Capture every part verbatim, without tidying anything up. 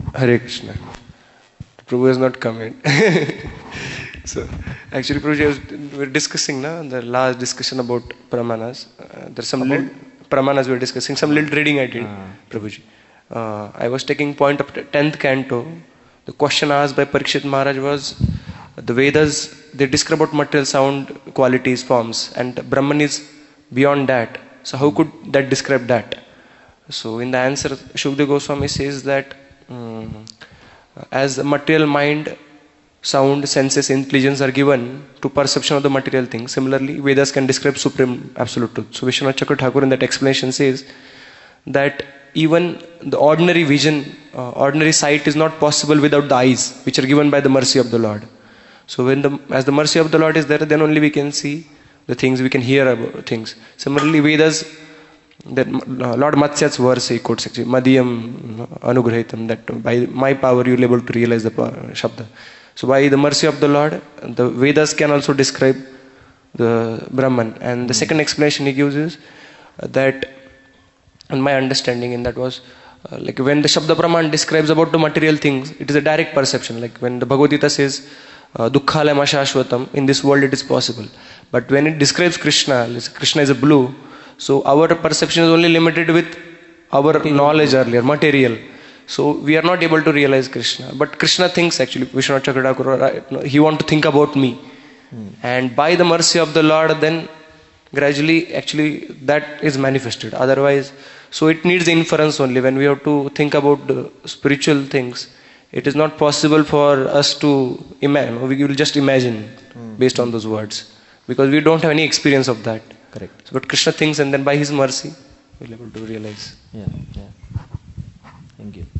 Hare Krishna. Prabhu has not come in. So, actually, Prabhuji, was, we were discussing now the last discussion about Pramanas. Uh, there's some little Pramanas we were discussing, some little reading I did, ah. Prabhuji. Uh, I was taking point of the tenth canto. The question asked by Parikshit Maharaj was, the Vedas, they describe about material sound, qualities, forms, and Brahman is beyond that. So how could that describe that? So in the answer, Shukdev Goswami says that um, as the material mind, sound, senses, intelligence are given to perception of the material things, similarly Vedas can describe supreme absolute truth. So Vishwanath Chakra Thakur in that explanation says that even the ordinary vision, uh, ordinary sight is not possible without the eyes, which are given by the mercy of the Lord. So when the, as the mercy of the Lord is there, then only we can see the things, we can hear about things. Similarly, Vedas, that uh, Lord Matsya's verse he quotes actually, Madhyam Anugrahitam, that by my power you will be able to realize the uh, Shabda. So by the mercy of the Lord, the Vedas can also describe the Brahman. And the second explanation he gives is uh, that, and my understanding in that was, uh, like when the Shabda Praman describes about the material things, it is a direct perception. Like when the Bhagavad Gita says, Dukkhalayam ashashvatam, in this world it is possible. But when it describes Krishna, Krishna is a blue, so our perception is only limited with our material knowledge earlier, material. So we are not able to realize Krishna. But Krishna thinks actually, Vishwanath Chakra Thakur, he wants to think about me. Hmm. And by the mercy of the Lord, then gradually actually that is manifested. Otherwise, so it needs inference only. When we have to think about the spiritual things, it is not possible for us to imagine. We will just imagine hmm. based on those words. Because we don't have any experience of that. Correct. So, but Krishna thinks, and then by his mercy, we will be able to realize. Yeah, yeah. Thank you.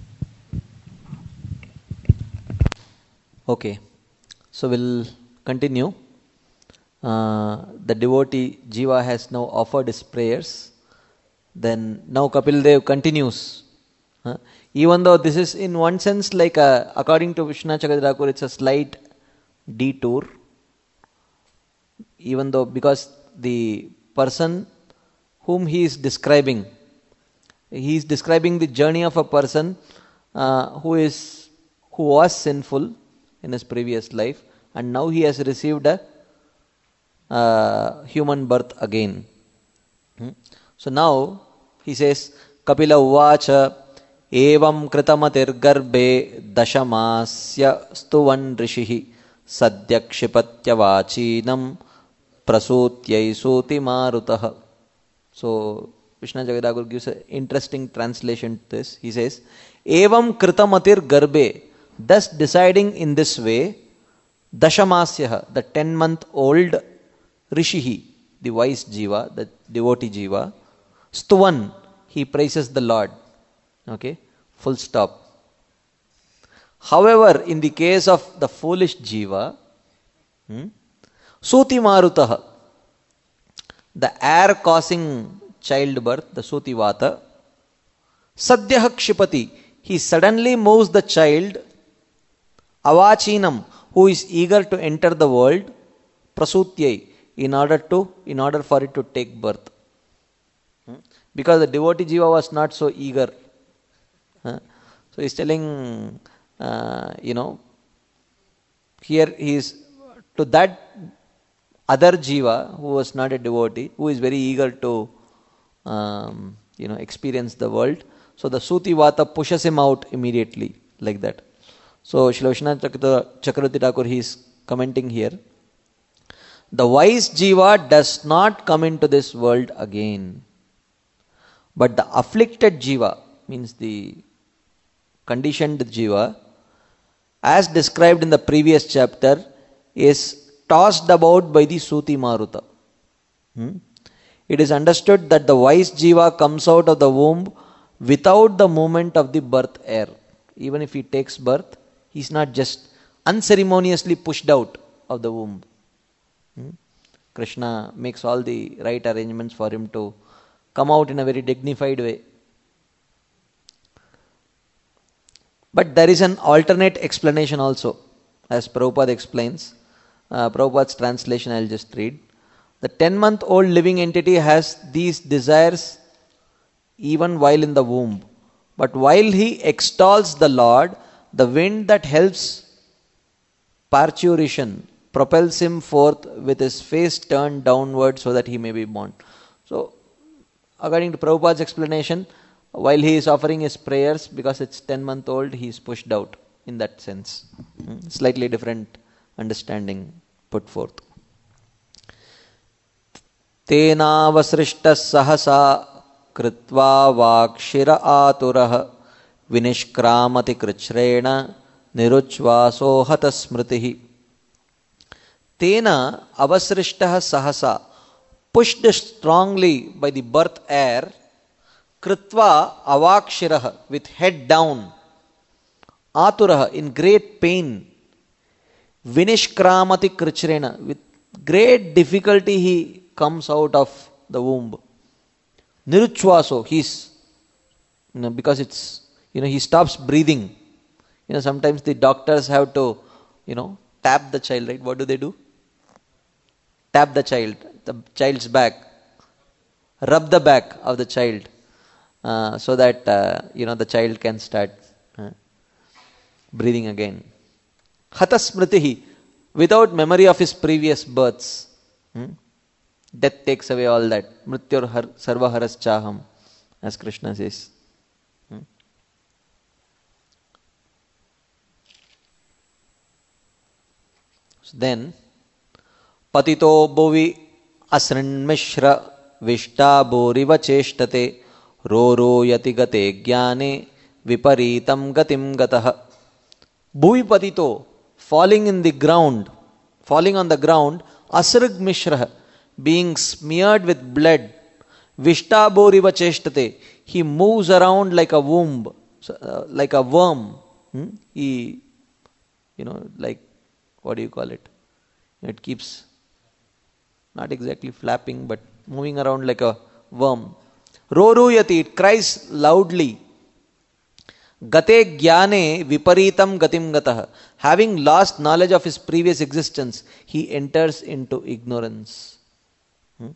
Okay. So we'll continue. Uh, the devotee Jiva has now offered his prayers. Then now Kapil Dev continues. Huh? Even though this is in one sense like a, according to Vishwanath Chakra Thakur, it's a slight detour. Even though, because the person whom he is describing, he is describing the journey of a person uh, who is who was sinful in his previous life, and now he has received a uh, human birth again. Hmm? So now he says, Kapila Uvacha Evam Kritamatir Garbe Dashamasya Stuvan Rishihi Sadyakshipatyavachinam Prasutyai Soti Marutaha. So Vishwanath Chakra Thakur gives an interesting translation to this. He says, Evam Kritamatir Garbe, thus deciding in this way, Dashamasyaha, the ten month old Rishihi, the wise Jiva, the devotee Jiva, Stuvan, he praises the Lord. Okay, full stop. However, in the case of the foolish Jiva, hmm, Suti Marutaha, the air causing childbirth, the Suti Vata, Sadhyah Kshipati, he suddenly moves the child, Avachinam, who is eager to enter the world, Prasutyai, in order to, in order for it to take birth. Hmm? Because the devotee Jiva was not so eager. Huh? So he's telling, uh, you know, here he is to that other Jiva who was not a devotee, who is very eager to, um, you know, experience the world. So the Suti Vata pushes him out immediately, like that. So Srila Vishwanath Chakravarti Thakur, he is commenting here. The wise Jiva does not come into this world again. But the afflicted Jiva, means the conditioned Jiva, as described in the previous chapter, is tossed about by the Suti Maruta. Hmm? It is understood that the wise Jiva comes out of the womb without the movement of the birth air. Even if he takes birth, he is not just unceremoniously pushed out of the womb. Hmm? Krishna makes all the right arrangements for him to come out in a very dignified way. But there is an alternate explanation also, as Prabhupada explains. Uh, Prabhupada's translation I will just read. The ten month old living entity has these desires even while in the womb. But while he extols the Lord, the wind that helps parturition propels him forth with his face turned downward so that he may be born. So, according to Prabhupada's explanation, while he is offering his prayers, because it's ten month old, he is pushed out in that sense. Hmm? Slightly different understanding put forth. Tenavasrishta sahasa kritva vakshira aturah vinishkramati krichrena niruchvaso hata smritihi. Tena avasrishtah sahasa, pushed strongly by the birth air, kritva avakshirah, with head down, aturah, in great pain, vinishkramati krichrena, with great difficulty he comes out of the womb. Niruchvaso, he's, you know, because it's, you know, he stops breathing. You know, sometimes the doctors have to, you know, tap the child, right? What do they do? Tap the child, the child's back, rub the back of the child, uh, so that, uh, you know, the child can start uh, breathing again. Hata smritihi, without memory of his previous births. Hmm? Death takes away all that. Mrityur har, sarva haras chaham, as Krishna says. Hmm? So then, patito bhuvi asrinmishra vishta bhuriva cheshtate roro yati gate jnane viparitam gatim gatah. Bhuvi patito, falling in the ground, falling on the ground, asrig mishra, being smeared with blood, vishta bhuriva cheshtate, he moves around like a womb, uh, like a worm. Hmm? He, you know, like, what do you call it? It keeps not exactly flapping, but moving around like a worm. Roruyati, it cries loudly. Gate jnane viparitam gatim gatah. Having lost knowledge of his previous existence, he enters into ignorance. Hmm?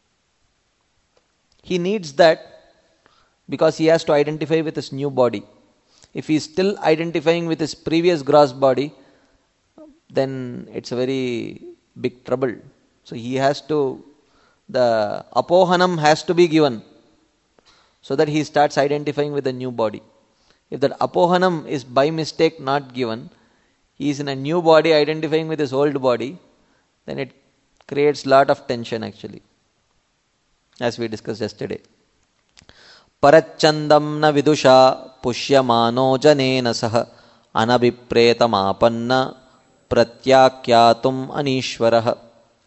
He needs that because he has to identify with his new body. If he is still identifying with his previous gross body, then it's a very big trouble. So he has to, the apohanam has to be given so that he starts identifying with the new body. If that apohanam is by mistake not given, he is in a new body identifying with his old body, then it creates lot of tension actually, as we discussed yesterday. Parachandam na vidusha pushyamano janena saha anabhipretam pratyakyatum anishwarah.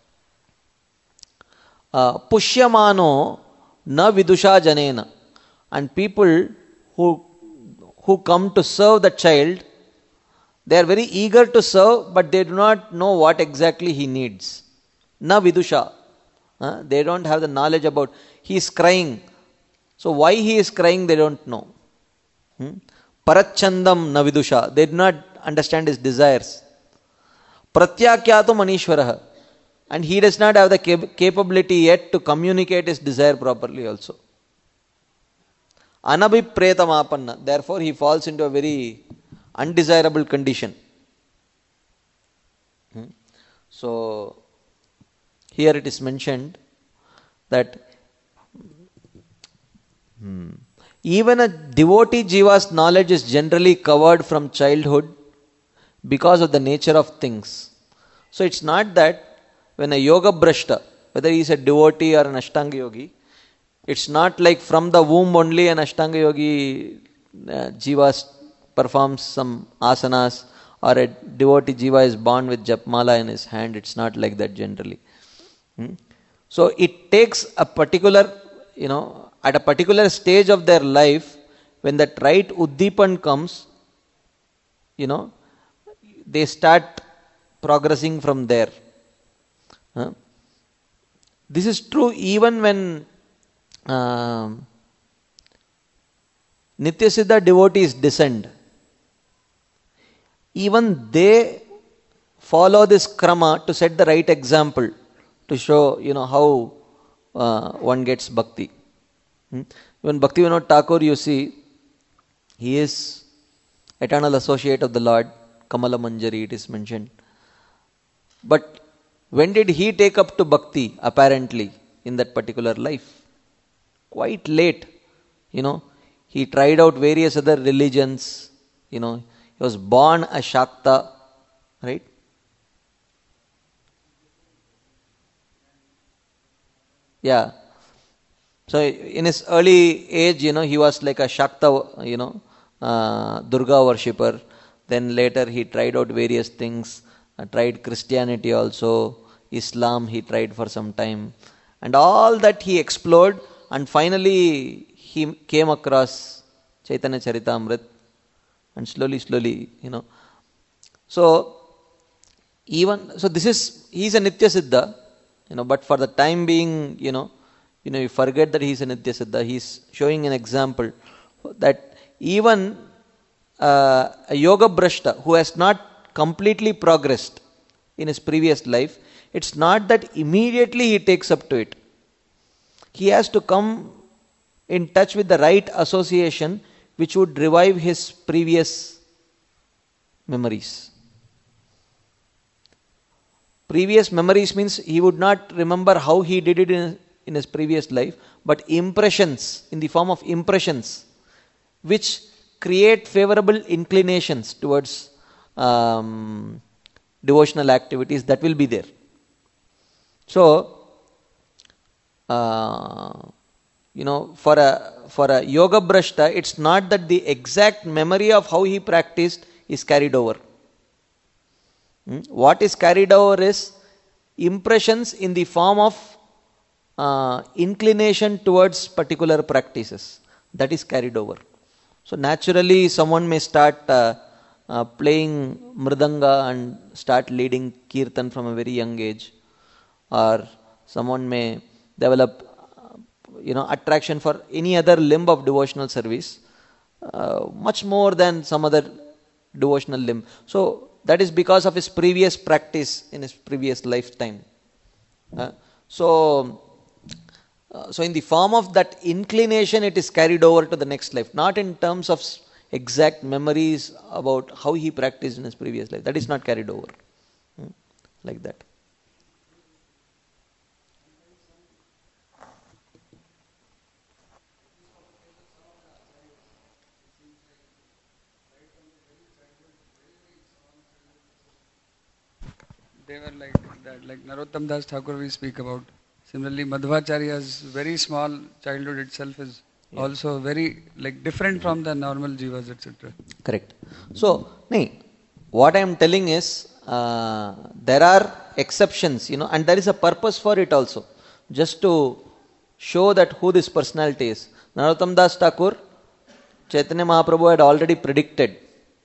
Uh, pushyamano na vidusha janena, and people who who come to serve the child, they are very eager to serve, but they do not know what exactly he needs. Na vidusha, uh, they don't have the knowledge about, he is crying, so why he is crying they don't know. hmm? Parachandam na vidusha, they do not understand his desires. Pratyakyatum anishwarah, and he does not have the cap- capability yet to communicate his desire properly also. Anabhipretam, therefore he falls into a very undesirable condition. Hmm? So here it is mentioned that hmm, even a devotee jiva's knowledge is generally covered from childhood because of the nature of things. So it's not that when a yoga brashta, whether he is a devotee or an ashtanga yogi, it's not like from the womb only an ashtanga yogi uh, jiva performs some asanas, or a devotee jiva is born with japmala in his hand. It's not like that generally. Hmm? So it takes a particular, you know, at a particular stage of their life, when that right uddipan comes, you know, they start progressing from there. Huh? This is true even when uh, Nityasiddha devotees descend. Even they follow this krama to set the right example, to show, you know, how uh, one gets bhakti. Hmm? Even Bhaktivinoda Thakur, you see, He is eternal associate of the Lord, Kamala Manjari it is mentioned. But when did he take up to bhakti apparently in that particular life? Quite late. You know, he tried out various other religions. You know, he was born a Shakta, right? Yeah. So in his early age, you know, he was like a Shakta, you know, uh, Durga worshipper. Then later he tried out various things, uh, tried Christianity also, Islam he tried for some time. And all that he explored, and finally he came across Chaitanya Charitamrita, and slowly, slowly, you know. So even, so this is, he is a Nitya Siddha, you know, but for the time being, you know, you know, you forget that he is a Nitya Siddha. He is showing an example that even uh, a yoga brashta who has not completely progressed in his previous life, it's not that immediately he takes up to it. He has to come in touch with the right association which would revive his previous memories. Previous memories means he would not remember how he did it in, in his previous life, but impressions, in the form of impressions, which create favorable inclinations towards um, devotional activities, that will be there. So, uh, you know, for a for a yoga brashta, it's not that the exact memory of how he practiced is carried over. Hmm? What is carried over is impressions in the form of uh, inclination towards particular practices. That is carried over. So naturally, someone may start uh, uh, playing mridanga and start leading kirtan from a very young age, or someone may develop, uh, you know, attraction for any other limb of devotional service, uh, much more than some other devotional limb. So that is because of his previous practice in his previous lifetime. Uh, so, uh, so in the form of that inclination, it is carried over to the next life, not in terms of exact memories about how he practiced in his previous life. That is not carried over. Hmm? Like that. They were like that, like Narottam Das Thakur we speak about. Similarly, Madhvacharya's very small childhood itself is Yeah. also very like different from the normal jivas, et cetera. Correct. So, nee, what I am telling is, uh, there are exceptions, you know, and there is a purpose for it also, just to show that who this personality is. Narottam Das Thakur, Chaitanya Mahaprabhu had already predicted.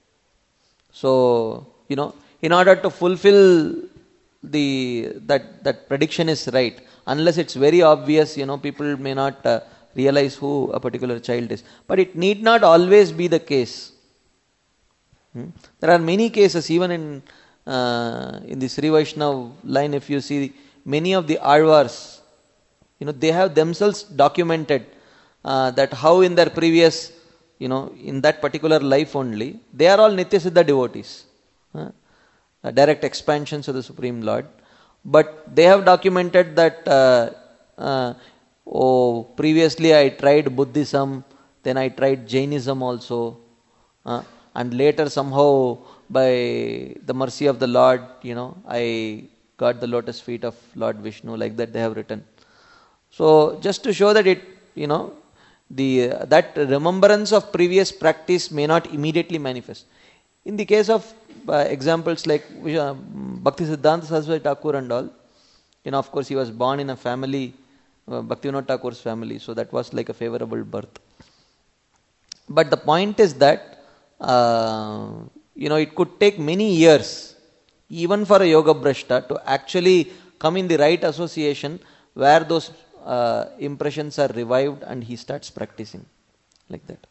So, you know, in order to fulfill the that that prediction is right, unless it's very obvious, you know, people may not uh, realize who a particular child is. But it need not always be the case. Hmm? There are many cases, even in uh, in the Sri Vaishnava line, if you see many of the Alvars, you know, they have themselves documented uh, that how in their previous, you know, in that particular life only, they are all Nitya Siddha devotees. Huh? Uh, direct expansions of the Supreme Lord. But they have documented that, uh, uh, oh, previously I tried Buddhism, then I tried Jainism also, uh, and later somehow by the mercy of the Lord, you know, I got the lotus feet of Lord Vishnu, like that they have written. So just to show that it, you know, the uh, that remembrance of previous practice may not immediately manifest. In the case of uh, examples like uh, Bhakti Siddhanta Saraswati Thakur and all, you know, of course he was born in a family, uh, Bhaktivinoda Thakur's family, so that was like a favorable birth. But the point is that, uh, you know, it could take many years, even for a yoga brashta, to actually come in the right association where those uh, impressions are revived and he starts practicing like that.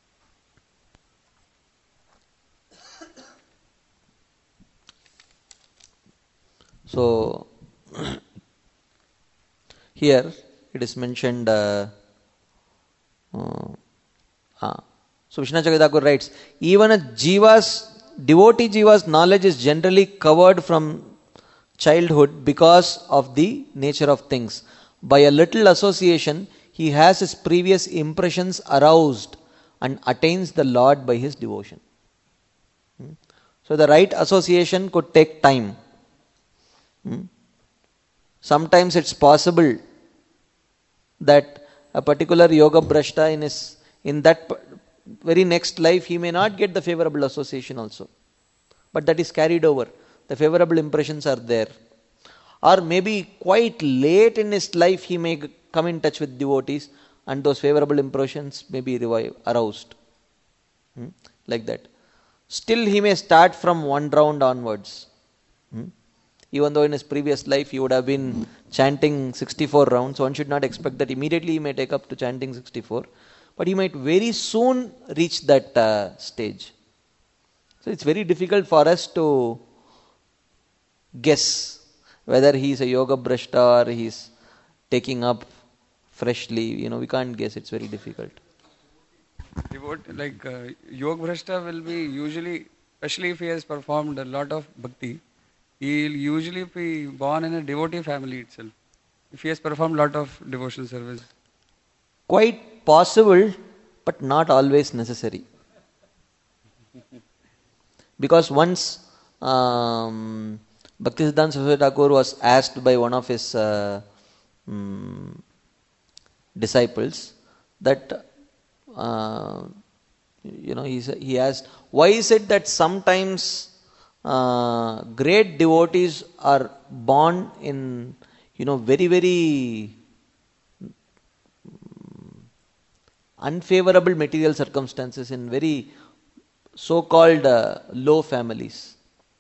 So, here it is mentioned, uh, uh, ah, So Vishwanath Chakravarti Thakur writes, even a jiva's, devotee jiva's knowledge is generally covered from childhood because of the nature of things. By a little association, he has his previous impressions aroused and attains the Lord by his devotion. Hmm? So the right association could take time. Hmm? Sometimes it's possible that a particular yoga brashta in his in that very next life he may not get the favorable association also, but that is carried over. The favorable impressions are there. Or maybe quite late in his life he may come in touch with devotees and those favorable impressions may be revived, aroused. Hmm? Like that. Still he may start from one round onwards. Hmm? Even though in his previous life he would have been chanting sixty-four rounds, one should not expect that immediately he may take up to chanting sixty-four. But he might very soon reach that uh, stage. So it's very difficult for us to guess whether he is a yoga brashta or he is taking up freshly. You know, we can't guess. It's very difficult. Devote, like uh, yoga brashta will be usually, especially if he has performed a lot of bhakti, he will usually be born in a devotee family itself. If he has performed a lot of devotional service. Quite possible, but not always necessary. Because once um, Bhaktisiddhanta Saraswati Thakur was asked by one of his uh, um, disciples that, uh, you know, he, he asked, why is it that sometimes uh, great devotees are born in, you know, very, very unfavorable material circumstances, in very so-called uh, low families.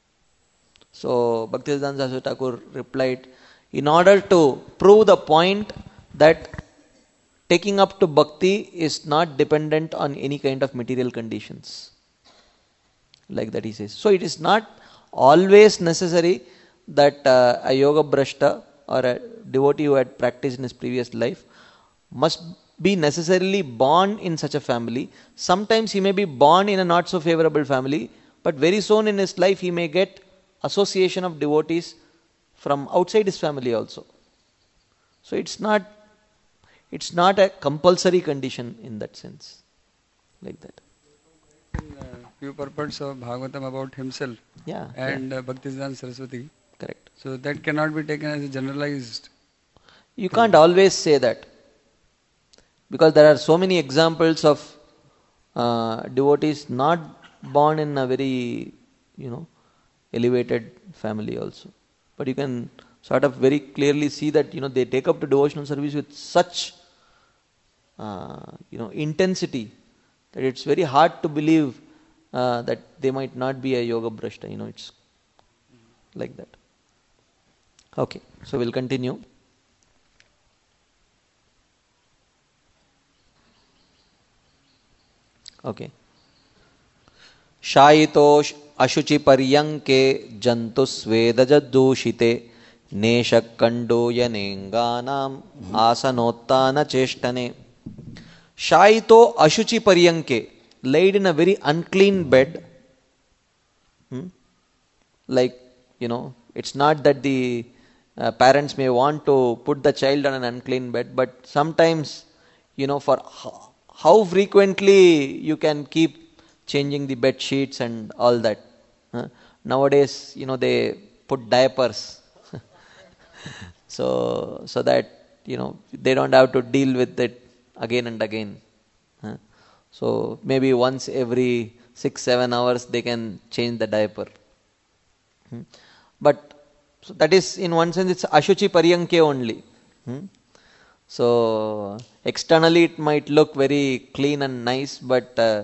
So Bhaktisiddhanta Saraswati Thakur replied, in order to prove the point that taking up to bhakti is not dependent on any kind of material conditions. Like that he says. So it is not always necessary that uh, a yoga brashta or a devotee who had practiced in his previous life must be necessarily born in such a family. Sometimes he may be born in a not so favorable family, but very soon in his life he may get association of devotees from outside his family also. So it's not it's not a compulsory condition in that sense. Like that. In uh, few purports of Bhagavatam about himself Yeah. and yeah. uh, Bhaktisiddhanta Saraswati. Correct. So that cannot be taken as a generalized. You can't always say that. Because there are so many examples of uh, devotees not born in a very, you know, elevated family also. But you can sort of very clearly see that, you know, they take up to devotional service with such, uh, you know, intensity that it's very hard to believe uh, that they might not be a yoga brashta. You know, it's like that. Okay, so we'll continue. Okay. शायितोष अशुचि पर्यंके जंतु स्वेदज दूषिते नेशकंडोयनेंगानाम आसनोत्तान चेष्टने. शायितो अशुचि पर्यंके, laid in a very unclean bed. Hmm? Like, you know, it's not that the uh, parents may want to put the child on an unclean bed, but sometimes, you know, for how, how frequently you can keep changing the bed sheets and all that. Huh? Nowadays, you know, they put diapers. so so that, you know, they don't have to deal with it again and again. Huh? So maybe once every six, seven hours they can change the diaper. Hmm? But so that is, in one sense, it's ashuchi paryanke only. Hmm? So externally it might look very clean and nice, but uh,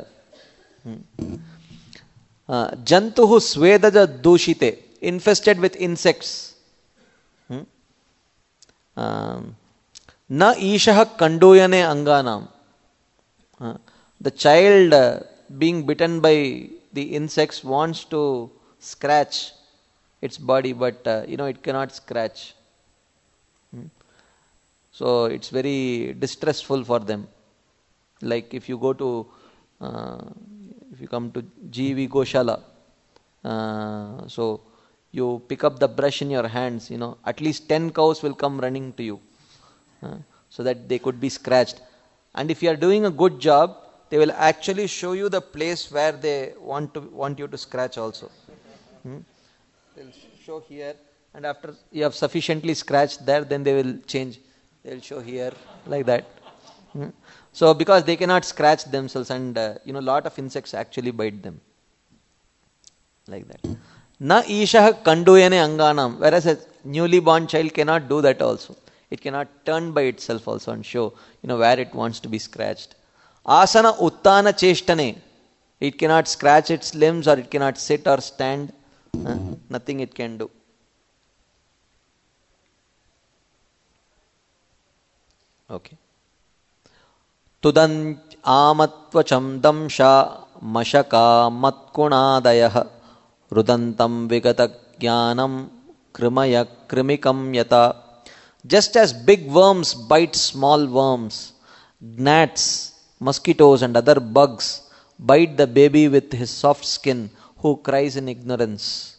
uh, jantuhu swedaja dushite, infested with insects. Hmm? Um, na ishah kanduyane anganam. Uh, the child uh, being bitten by the insects wants to scratch its body, but uh, you know, it cannot scratch. Hmm? So it's very distressful for them. Like if you go to Uh, if you come to G V Goshala, uh, so you pick up the brush in your hands, you know, at least ten cows will come running to you, uh, so that they could be scratched. And if you are doing a good job, they will actually show you the place where they want to want you to scratch also. Hmm? They'll show here, and after you have sufficiently scratched there, then they will change. They'll show here, like that. Hmm? So because they cannot scratch themselves, and uh, you know, lot of insects actually bite them, like that. Na ishah kanduyane anganam. Whereas a newly born child cannot do that also. It cannot turn by itself also and show, you know, where it wants to be scratched. Asana uttana cheshtane. It cannot scratch its limbs, or it cannot sit or stand. Huh? Nothing it can do. Okay. Tudant amatvacham damsha mashaka matkunadayah rudantam vigata jnanam krimaya krimikam yata. Just as big worms bite small worms, gnats, mosquitoes and other bugs bite the baby with his soft skin who cries in ignorance.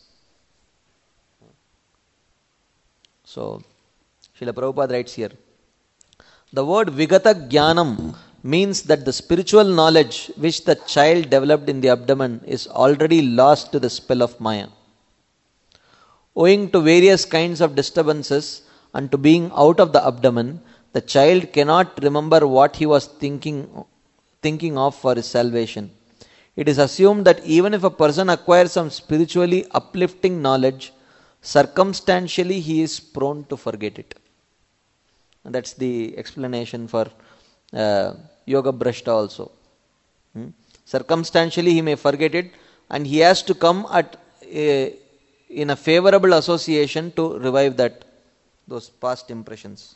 So, Srila Prabhupada writes here, the word vigata jnanam means that the spiritual knowledge which the child developed in the abdomen is already lost to the spell of Maya. Owing to various kinds of disturbances and to being out of the abdomen, the child cannot remember what he was thinking, thinking of for his salvation. It is assumed that even if a person acquires some spiritually uplifting knowledge, circumstantially he is prone to forget it. And that's the explanation for uh, Yoga Bhrashta also. Hmm? Circumstantially he may forget it, and he has to come at a, in a favorable association to revive that, those past impressions.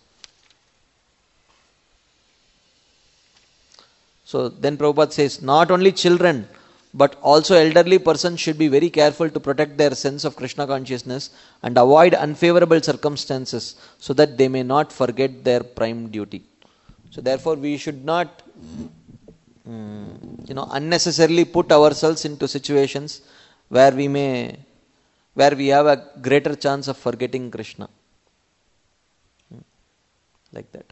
So then Prabhupada says, not only children, but also elderly persons should be very careful to protect their sense of Krishna consciousness and avoid unfavorable circumstances so that they may not forget their prime duty. So therefore we should not um, you know, unnecessarily put ourselves into situations where we may, where we have a greater chance of forgetting Krishna. Hmm. Like that.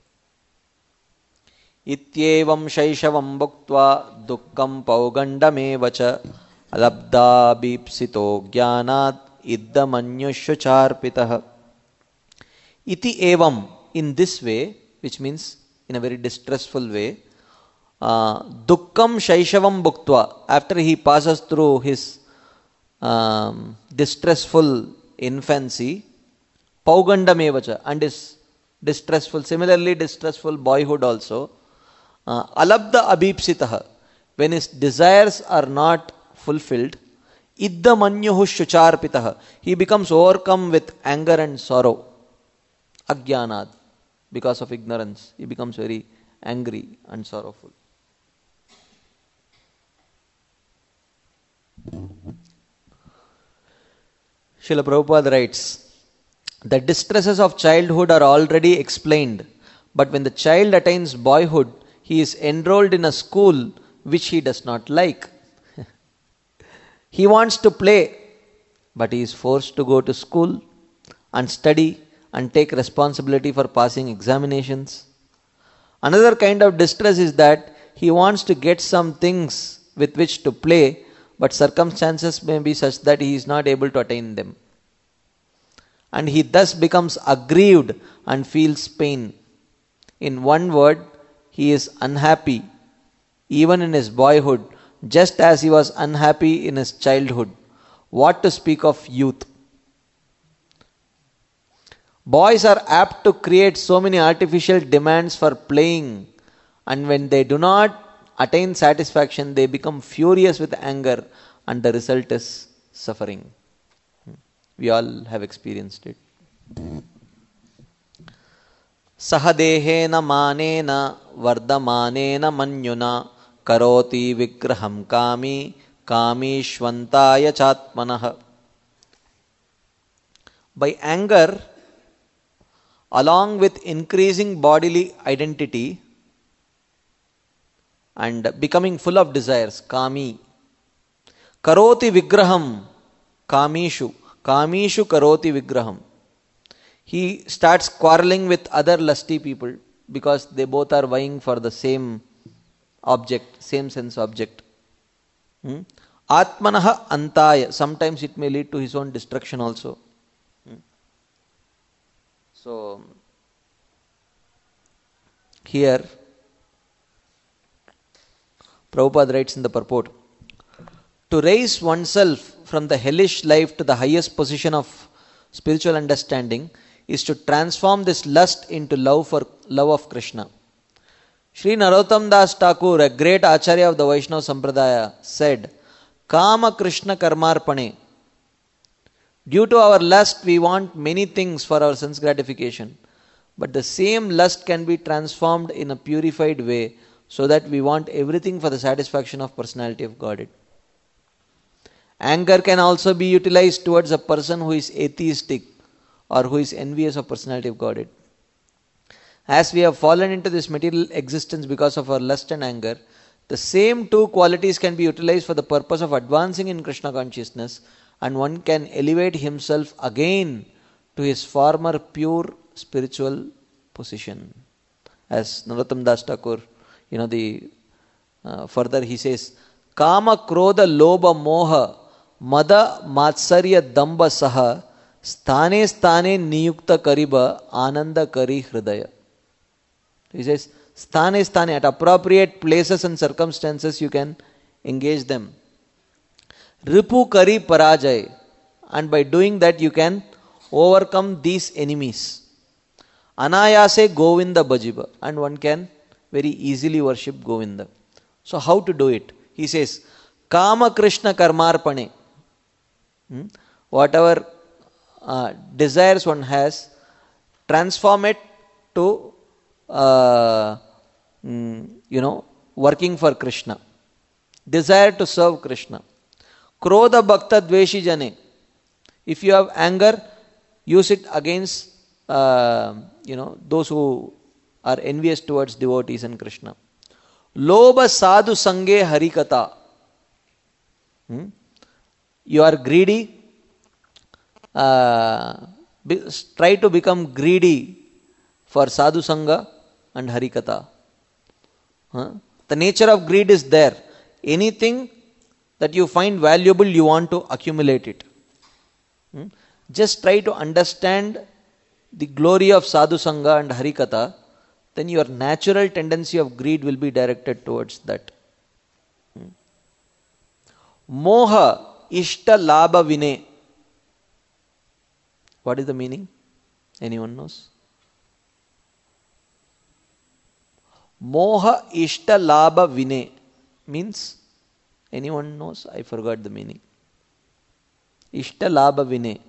Ityevam shaishavam bhuktva dukkam paugandamevacha alabda bipsito jnanat iddamanyushu charpitah. Iti evam, in this way, which means in a very distressful way, uh, dukkam shaishavam bhuktva, after he passes through his um, distressful infancy, paugandamevacha, and his distressful, similarly distressful boyhood also, Uh, alabda abhipsitah, when his desires are not fulfilled, idda manyuhu shucharpitah, he becomes overcome with anger and sorrow. Ajnanad, because of ignorance, he becomes very angry and sorrowful. Srila Prabhupada writes, the distresses of childhood are already explained, but when the child attains boyhood, he is enrolled in a school which he does not like. He wants to play, but he is forced to go to school and study and take responsibility for passing examinations. Another kind of distress is that he wants to get some things with which to play, but circumstances may be such that he is not able to attain them. And he thus becomes aggrieved and feels pain. In one word, he is unhappy even in his boyhood, just as he was unhappy in his childhood. What to speak of youth? Boys are apt to create so many artificial demands for playing, and when they do not attain satisfaction, they become furious with anger, and the result is suffering. We all have experienced it. Sahadehena manena vardamanena manyuna karoti vigraham kami kamishvantaya chatmanah. By anger, along with increasing bodily identity and becoming full of desires, kami. Karoti vigraham, kamishu. Kamishu karoti vigraham. He starts quarreling with other lusty people because they both are vying for the same object, same sense object. Hmm? Atmanaha antaya. Sometimes it may lead to his own destruction also. Hmm? So, here, Prabhupada writes in the purport, to raise oneself from the hellish life to the highest position of spiritual understanding is to transform this lust into love for love of Krishna. Sri Narottam Das Thakur, a great Acharya of the Vaishnava Sampradaya, said, Kama Krishna Karmarpane. Due to our lust, we want many things for our sense gratification. But the same lust can be transformed in a purified way so that we want everything for the satisfaction of personality of Godhead. Anger can also be utilized towards a person who is atheistic or who is envious of personality of Godhead. As we have fallen into this material existence because of our lust and anger, the same two qualities can be utilized for the purpose of advancing in Krishna consciousness, and one can elevate himself again to his former pure spiritual position. As Narottam Das Thakur, you know, the uh, further he says, Kama Krodha Lobha Moha Mada Matsarya Damba Saha Sthane Sthane Niyukta Kariba Ananda Kari Hridaya. He says, Sthane Sthane, at appropriate places and circumstances you can engage them. Ripu Kari Parajay, and by doing that you can overcome these enemies. Anayase Govinda Bhajiba, and one can very easily worship Govinda. So how to do it? He says, Kama Krishna Karmarpane. Hmm? Whatever uh, desires one has, transform it to uh, mm, you know, working for Krishna. Desire to serve Krishna. Krodha Bhakta Dveshi Jane. If you have anger, use it against uh, you know, those who are envious towards devotees and Krishna. Lobha Sadhu Sange Harikata. Hmm? You are greedy. Uh, be, try to become greedy for Sadhu Sangha and Harikata. Huh? The nature of greed is there. Anything that you find valuable, you want to accumulate it. Hmm? Just try to understand the glory of Sadhu Sangha and Harikatha, then your natural tendency of greed will be directed towards that. Hmm? Moha Ishta Labha Vine. What is the meaning? Anyone knows? Moha Ishta Labha Vine means, anyone knows? I forgot the meaning. Ishta Labha Vine.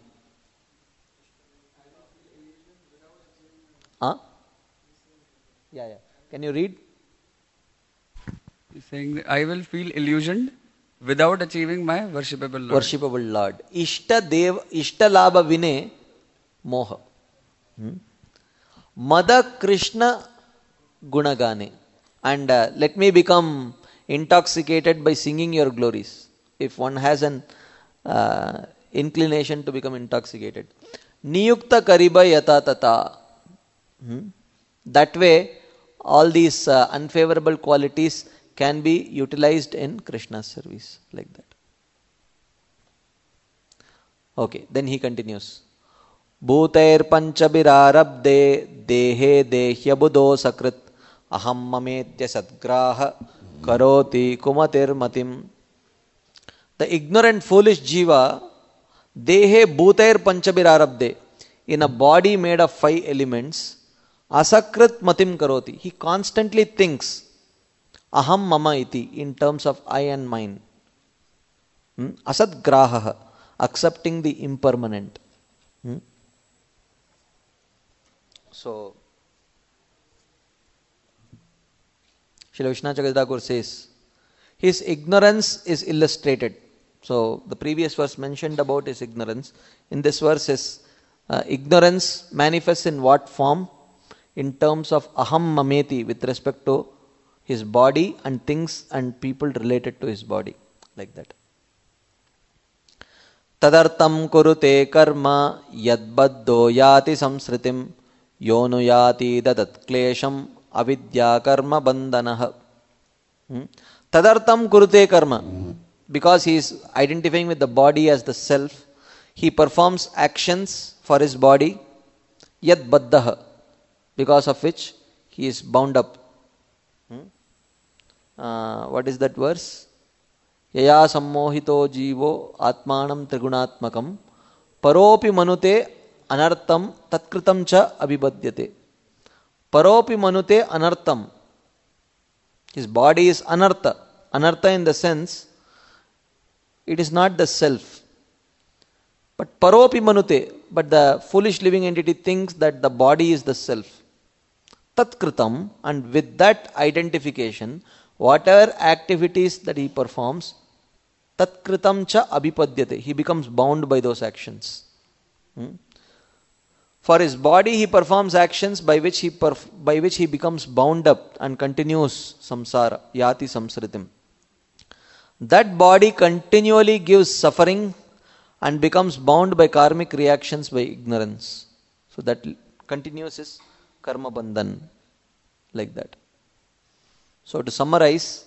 Huh? Yeah, yeah. Can you read? He's saying that I will feel illusioned without achieving my worshipable Lord. Worshipable Lord. Ishta Dev, Ishta Labha Vine Moha. Hmm? Mada Krishna Gunagane. And uh, let me become intoxicated by singing your glories. If one has an uh, inclination to become intoxicated. Niyukta Kariba Yata Tata. Hmm? That way, all these uh, unfavorable qualities can be utilized in Krishna's service, like that. Okay, then he continues. Bhutair panchabirarabde dehe dehya buddho sakrit aham mametya sadgraha karoti kumatir matim. The ignorant foolish jiva, dehe bhutair panchabirarabde, in a body made of five elements, asakrit matim karoti. He constantly thinks aham mama iti, in terms of I and mine. Hmm? Asad graha, accepting the impermanent. Hmm? So, Srila Vishwanath Chakravarti Thakur says, his ignorance is illustrated. So, the previous verse mentioned about his ignorance. In this verse, his uh, ignorance manifests in what form? In terms of aham mameti, with respect to his body and things and people related to his body, like that. Tadartam kurute karma yadbaddo yati samsritim yonu yati dadat klesham avidya karma bandhanah. Hmm? Tadartam kurute karma. Because he is identifying with the body as the self, he performs actions for his body, yad baddaha, because of which he is bound up. Hmm? Uh, what is that verse? Yaya sammohito jivo atmanam trigunatmakam paropi manute anartam tatkritam cha abhibadyate. Paropi manute anartam. His body is anartha. Anartha in the sense, it is not the self. But paropi manute, but the foolish living entity thinks that the body is the self. Tatkritam, and with that identification, whatever activities that he performs, tatkritam cha abhipadyate, he becomes bound by those actions. Hmm? For his body, he performs actions by which he perf- by which he becomes bound up and continues samsara, yati samsritim. That body continually gives suffering and becomes bound by karmic reactions by ignorance. So that continues his karma bandhan, like that. So to summarize,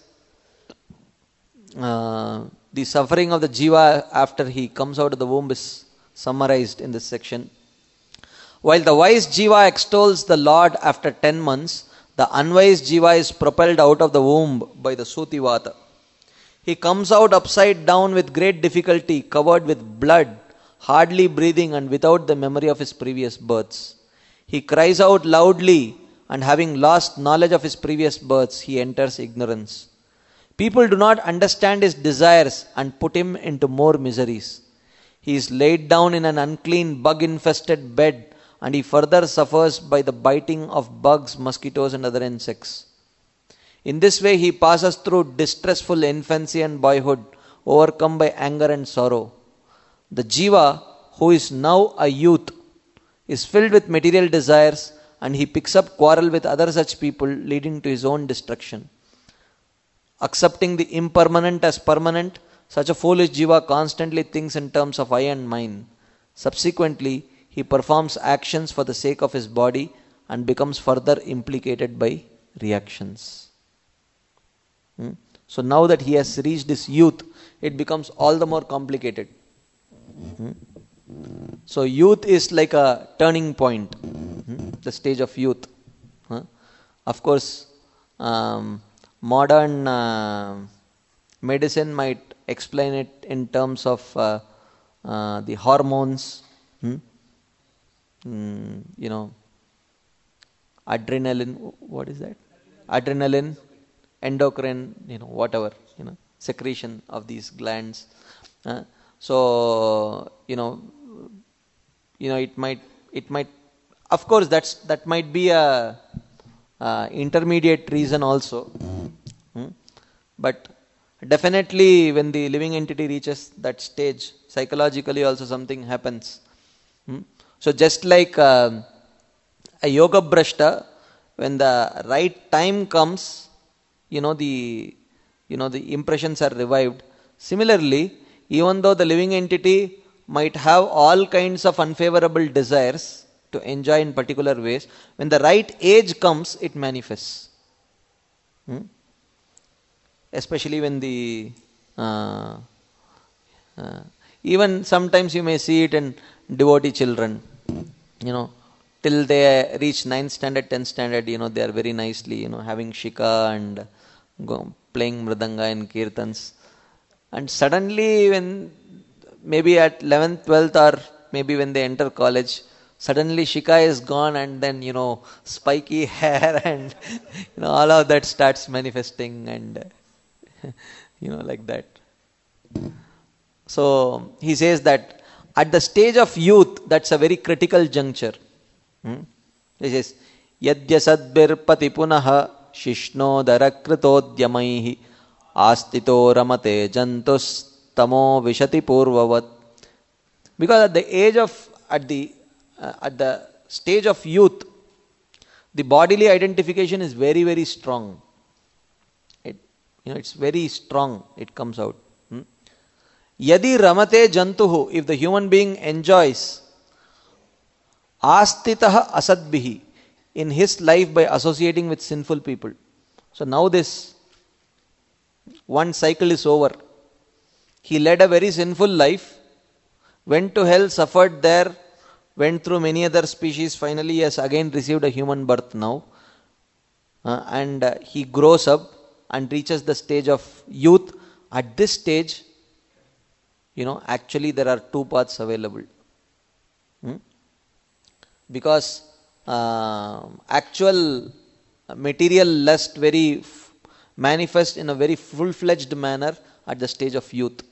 uh, the suffering of the jiva after he comes out of the womb is summarized in this section. While the wise jiva extols the Lord after ten months, the unwise jiva is propelled out of the womb by the Sutivata. He comes out upside down with great difficulty, covered with blood, hardly breathing and without the memory of his previous births. He cries out loudly, and having lost knowledge of his previous births, he enters ignorance. People do not understand his desires and put him into more miseries. He is laid down in an unclean, bug-infested bed, and he further suffers by the biting of bugs, mosquitoes and other insects. In this way, he passes through distressful infancy and boyhood, overcome by anger and sorrow. The jiva, who is now a youth, is filled with material desires, and he picks up quarrel with other such people, leading to his own destruction. Accepting the impermanent as permanent, such a foolish jiva constantly thinks in terms of I and mine. Subsequently, he performs actions for the sake of his body and becomes further implicated by reactions. Hmm? So now that he has reached his youth, it becomes all the more complicated. Hmm? So youth is like a turning point, hmm? the stage of youth. Huh? Of course, um, modern uh, medicine might explain it in terms of uh, uh, the hormones, hmm? mm, you know, adrenaline, what is that? Adrenaline, endocrine, you know, whatever, you know, secretion of these glands. Uh, so, you know, you know, it might, it might, of course, that's that might be a, a intermediate reason also. Hmm? But definitely, when the living entity reaches that stage, psychologically also something happens. Hmm? So just like uh, a yoga brashta, when the right time comes, you know, the you know the impressions are revived. Similarly, even though the living entity might have all kinds of unfavorable desires to enjoy in particular ways, when the right age comes, it manifests. Hmm? Especially when the uh, uh, even sometimes you may see it in devotee children, you know, till they reach ninth standard, tenth standard, you know, they are very nicely, you know, having shika and go, playing mridanga and kirtans. And suddenly when maybe at eleventh, twelfth or maybe when they enter college, suddenly shika is gone and then, you know, spiky hair and, you know, all of that starts manifesting and, you know, like that. So he says that at the stage of youth, that's a very critical juncture. Hmm? He says, Yadyasadbir pati punaha shishno darakritodhyamaihi astito ramate jantus tamo vishati purvavat. Because at the age of, at the, uh, at the stage of youth, the bodily identification is very, very strong. You know, it's very strong, it comes out. Hmm? Yadi ramate jantuhu, if the human being enjoys astitaha asadbihi, in his life by associating with sinful people. So now this one cycle is over. He led a very sinful life, went to hell, suffered there, went through many other species, finally has again received a human birth now. Uh, and uh, he grows up and reaches the stage of youth. At this stage, you know, actually there are two paths available. Hmm? Because uh, actual material lust very f- manifest in a very full-fledged manner at the stage of youth.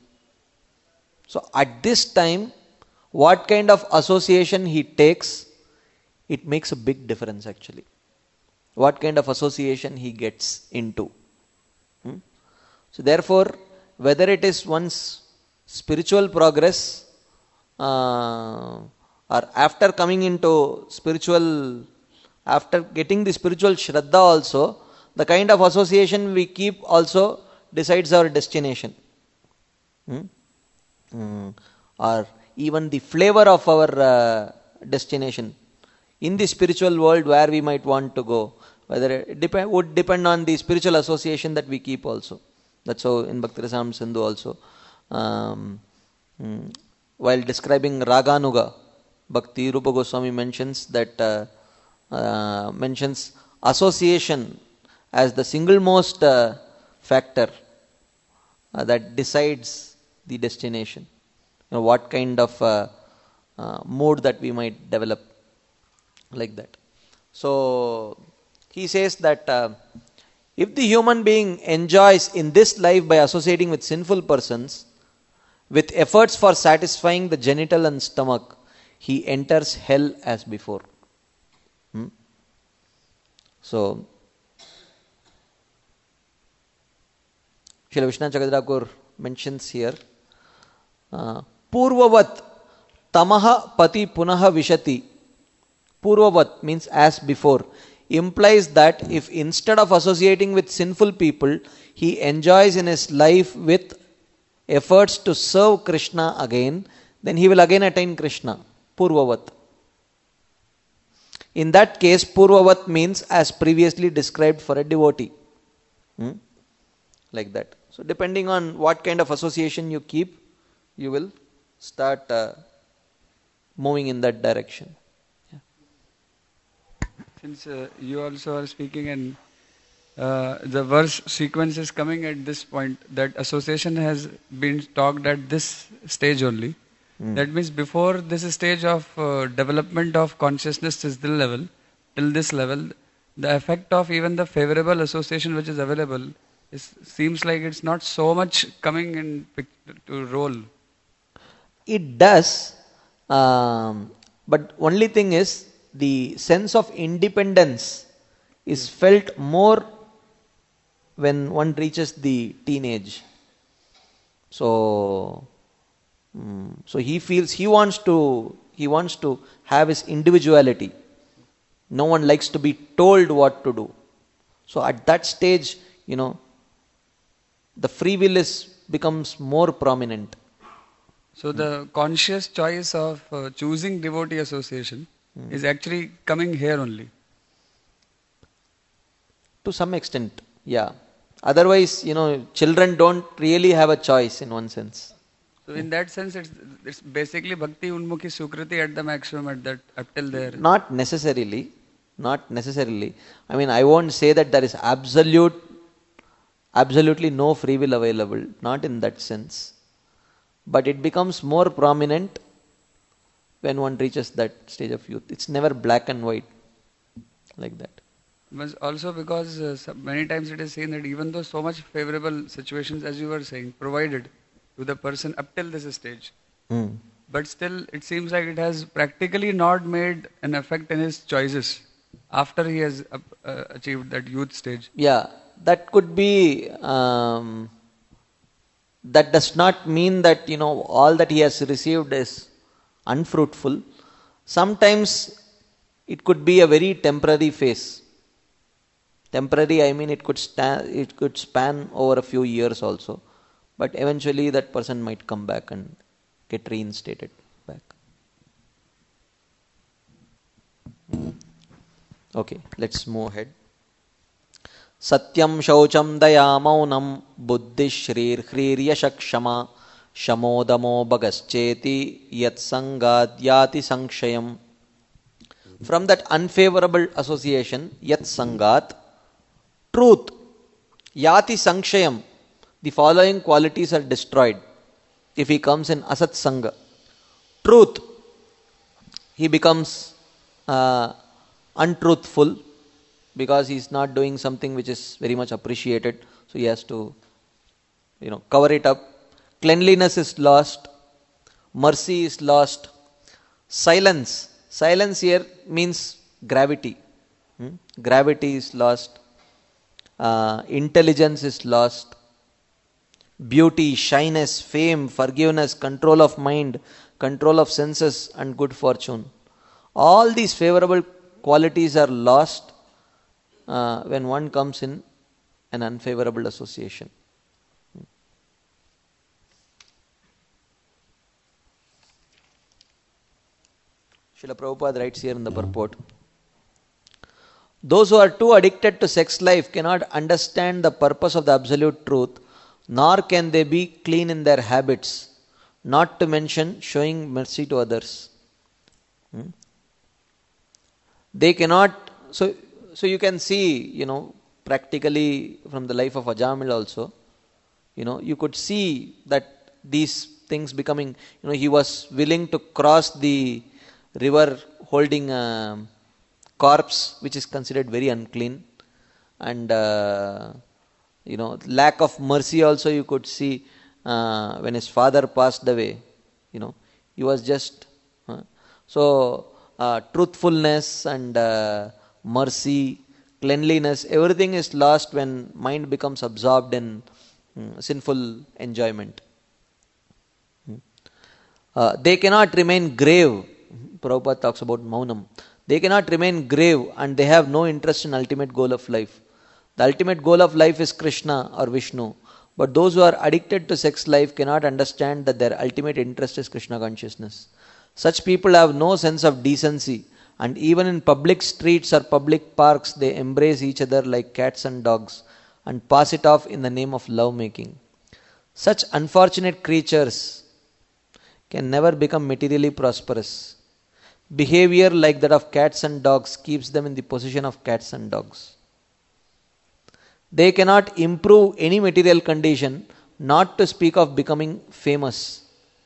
So at this time, what kind of association he takes, it makes a big difference actually. What kind of association he gets into. Hmm? So therefore, whether it is one's spiritual progress uh, or after coming into spiritual, after getting the spiritual shraddha also, the kind of association we keep also decides our destination. Hmm? Hmm. Or even the flavor of our uh, destination in the spiritual world where we might want to go, whether it depend, would depend on the spiritual association that we keep also. That's how in Bhakti Rasamrita Sindhu also, um, hmm, while describing Raganuga, Bhakti Rupa Goswami mentions that uh, uh, mentions association as the single most uh, factor uh, that decides the destination. You know, what kind of uh, uh, mood that we might develop, like that. So he says that uh, if the human being enjoys in this life by associating with sinful persons, with efforts for satisfying the genital and stomach, he enters hell as before. Hmm? So, Srila Vishwanath Chakravarti mentions here, uh, Purvavat tamaha pati punaha vishati. Purvavat means as before, implies that if instead of associating with sinful people, he enjoys in his life with efforts to serve Krishna again, then he will again attain Krishna. Purvavat. In that case, Purvavat means as previously described for a devotee. Hmm? Like that. So depending on what kind of association you keep, you will start uh, moving in that direction. Yeah. Since uh, you also are speaking and uh, the verse sequence is coming at this point, that association has been talked at this stage only. Mm. That means before this stage of uh, development of consciousness is the level, till this level, the effect of even the favorable association which is available is, seems like it's not so much coming in to role. It does, um, but only thing is the sense of independence is felt more when one reaches the teenage. So, um, so he feels he wants to he wants to have his individuality. No one likes to be told what to do. So at that stage, you know, the free will is becomes more prominent. So the conscious choice of uh, choosing devotee association mm. is actually coming here only. To some extent, yeah. Otherwise, you know, children don't really have a choice in one sense. So in that sense, it's it's basically bhakti unmukhi sukriti at the maximum at that up till there. Not necessarily, not necessarily. I mean, I won't say that there is absolute, absolutely no free will available. Not in that sense. But it becomes more prominent when one reaches that stage of youth. It's never black and white like that. But also because uh, many times it is seen that even though so much favorable situations, as you were saying, provided to the person up till this stage, mm. but still it seems like it has practically not made an effect in his choices after he has uh, uh, achieved that youth stage. Yeah, that could be... Um, That does not mean that, you know, all that he has received is unfruitful. Sometimes it could be a very temporary phase. Temporary, I mean, it could sta- it could span over a few years also, but eventually that person might come back and get reinstated back. Okay, let's move ahead. Satyam shaucham daya maunam buddhi shrir hrirya shakshama shamodamo bagascheti yat sangad yati sankshayam. From that unfavorable association, yat sangat, truth, yati sankshayam, the following qualities are destroyed if he comes in asat sanga. Truth, he becomes uh, untruthful because he is not doing something which is very much appreciated, so he has to, you know, cover it up. Cleanliness is lost, mercy is lost, silence. Silence here means gravity. Hmm? Gravity is lost, uh, intelligence is lost, beauty, shyness, fame, forgiveness, control of mind, control of senses, and good fortune. All these favorable qualities are lost uh, when one comes in an unfavorable association. Srila Prabhupada writes here in the purport, those who are too addicted to sex life cannot understand the purpose of the absolute truth, nor can they be clean in their habits, not to mention showing mercy to others. Hmm? They cannot, so, so you can see, you know, practically from the life of Ajamil also, you know, you could see that these things becoming, you know, he was willing to cross the river holding a corpse which is considered very unclean, and uh, you know, lack of mercy also you could see uh, when his father passed away, you know, he was just uh, so uh, truthfulness and uh, mercy, cleanliness, everything is lost when mind becomes absorbed in um, sinful enjoyment. Uh, they cannot remain grave. Prabhupada talks about maunam. They cannot remain grave and they have no interest in ultimate goal of life. The ultimate goal of life is Krishna or Vishnu. But those who are addicted to sex life cannot understand that their ultimate interest is Krishna consciousness. Such people have no sense of decency, and even in public streets or public parks they embrace each other like cats and dogs and pass it off in the name of love making. Such unfortunate creatures can never become materially prosperous. Behavior like that of cats and dogs keeps them in the position of cats and dogs. They cannot improve any material condition, not to speak of becoming famous.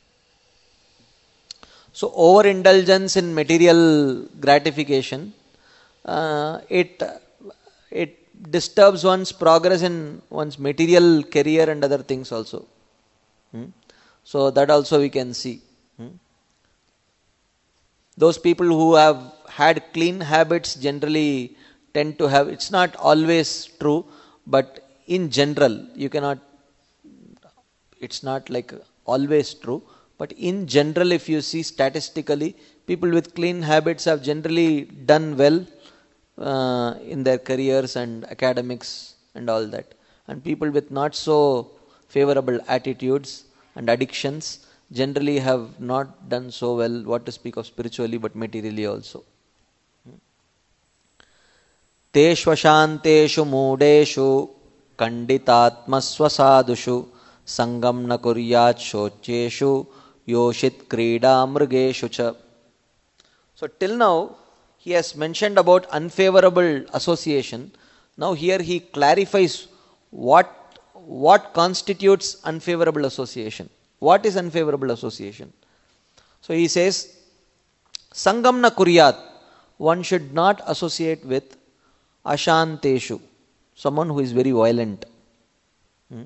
So overindulgence in material gratification, uh, it, it disturbs one's progress in one's material career and other things also. Hmm? So that also we can see. Hmm? Those people who have had clean habits generally tend to have, it's not always true, but in general, you cannot, it's not like always true, but in general, if you see statistically, people with clean habits have generally done well uh, in their careers and academics and all that. And people with not so favorable attitudes and addictions generally have not done so well, what to speak of spiritually, but materially also. Teshvashanteshu moodeshu kanditatmasvasadushu sangam na kuryat shocheshu yoshit krida mrugeshu cha. So till now he has mentioned about unfavorable association. Now here he clarifies what what constitutes unfavorable association. What is unfavorable association? So he says, Sangam na kuryat, one should not associate with ashanteshu, someone who is very violent. Hmm?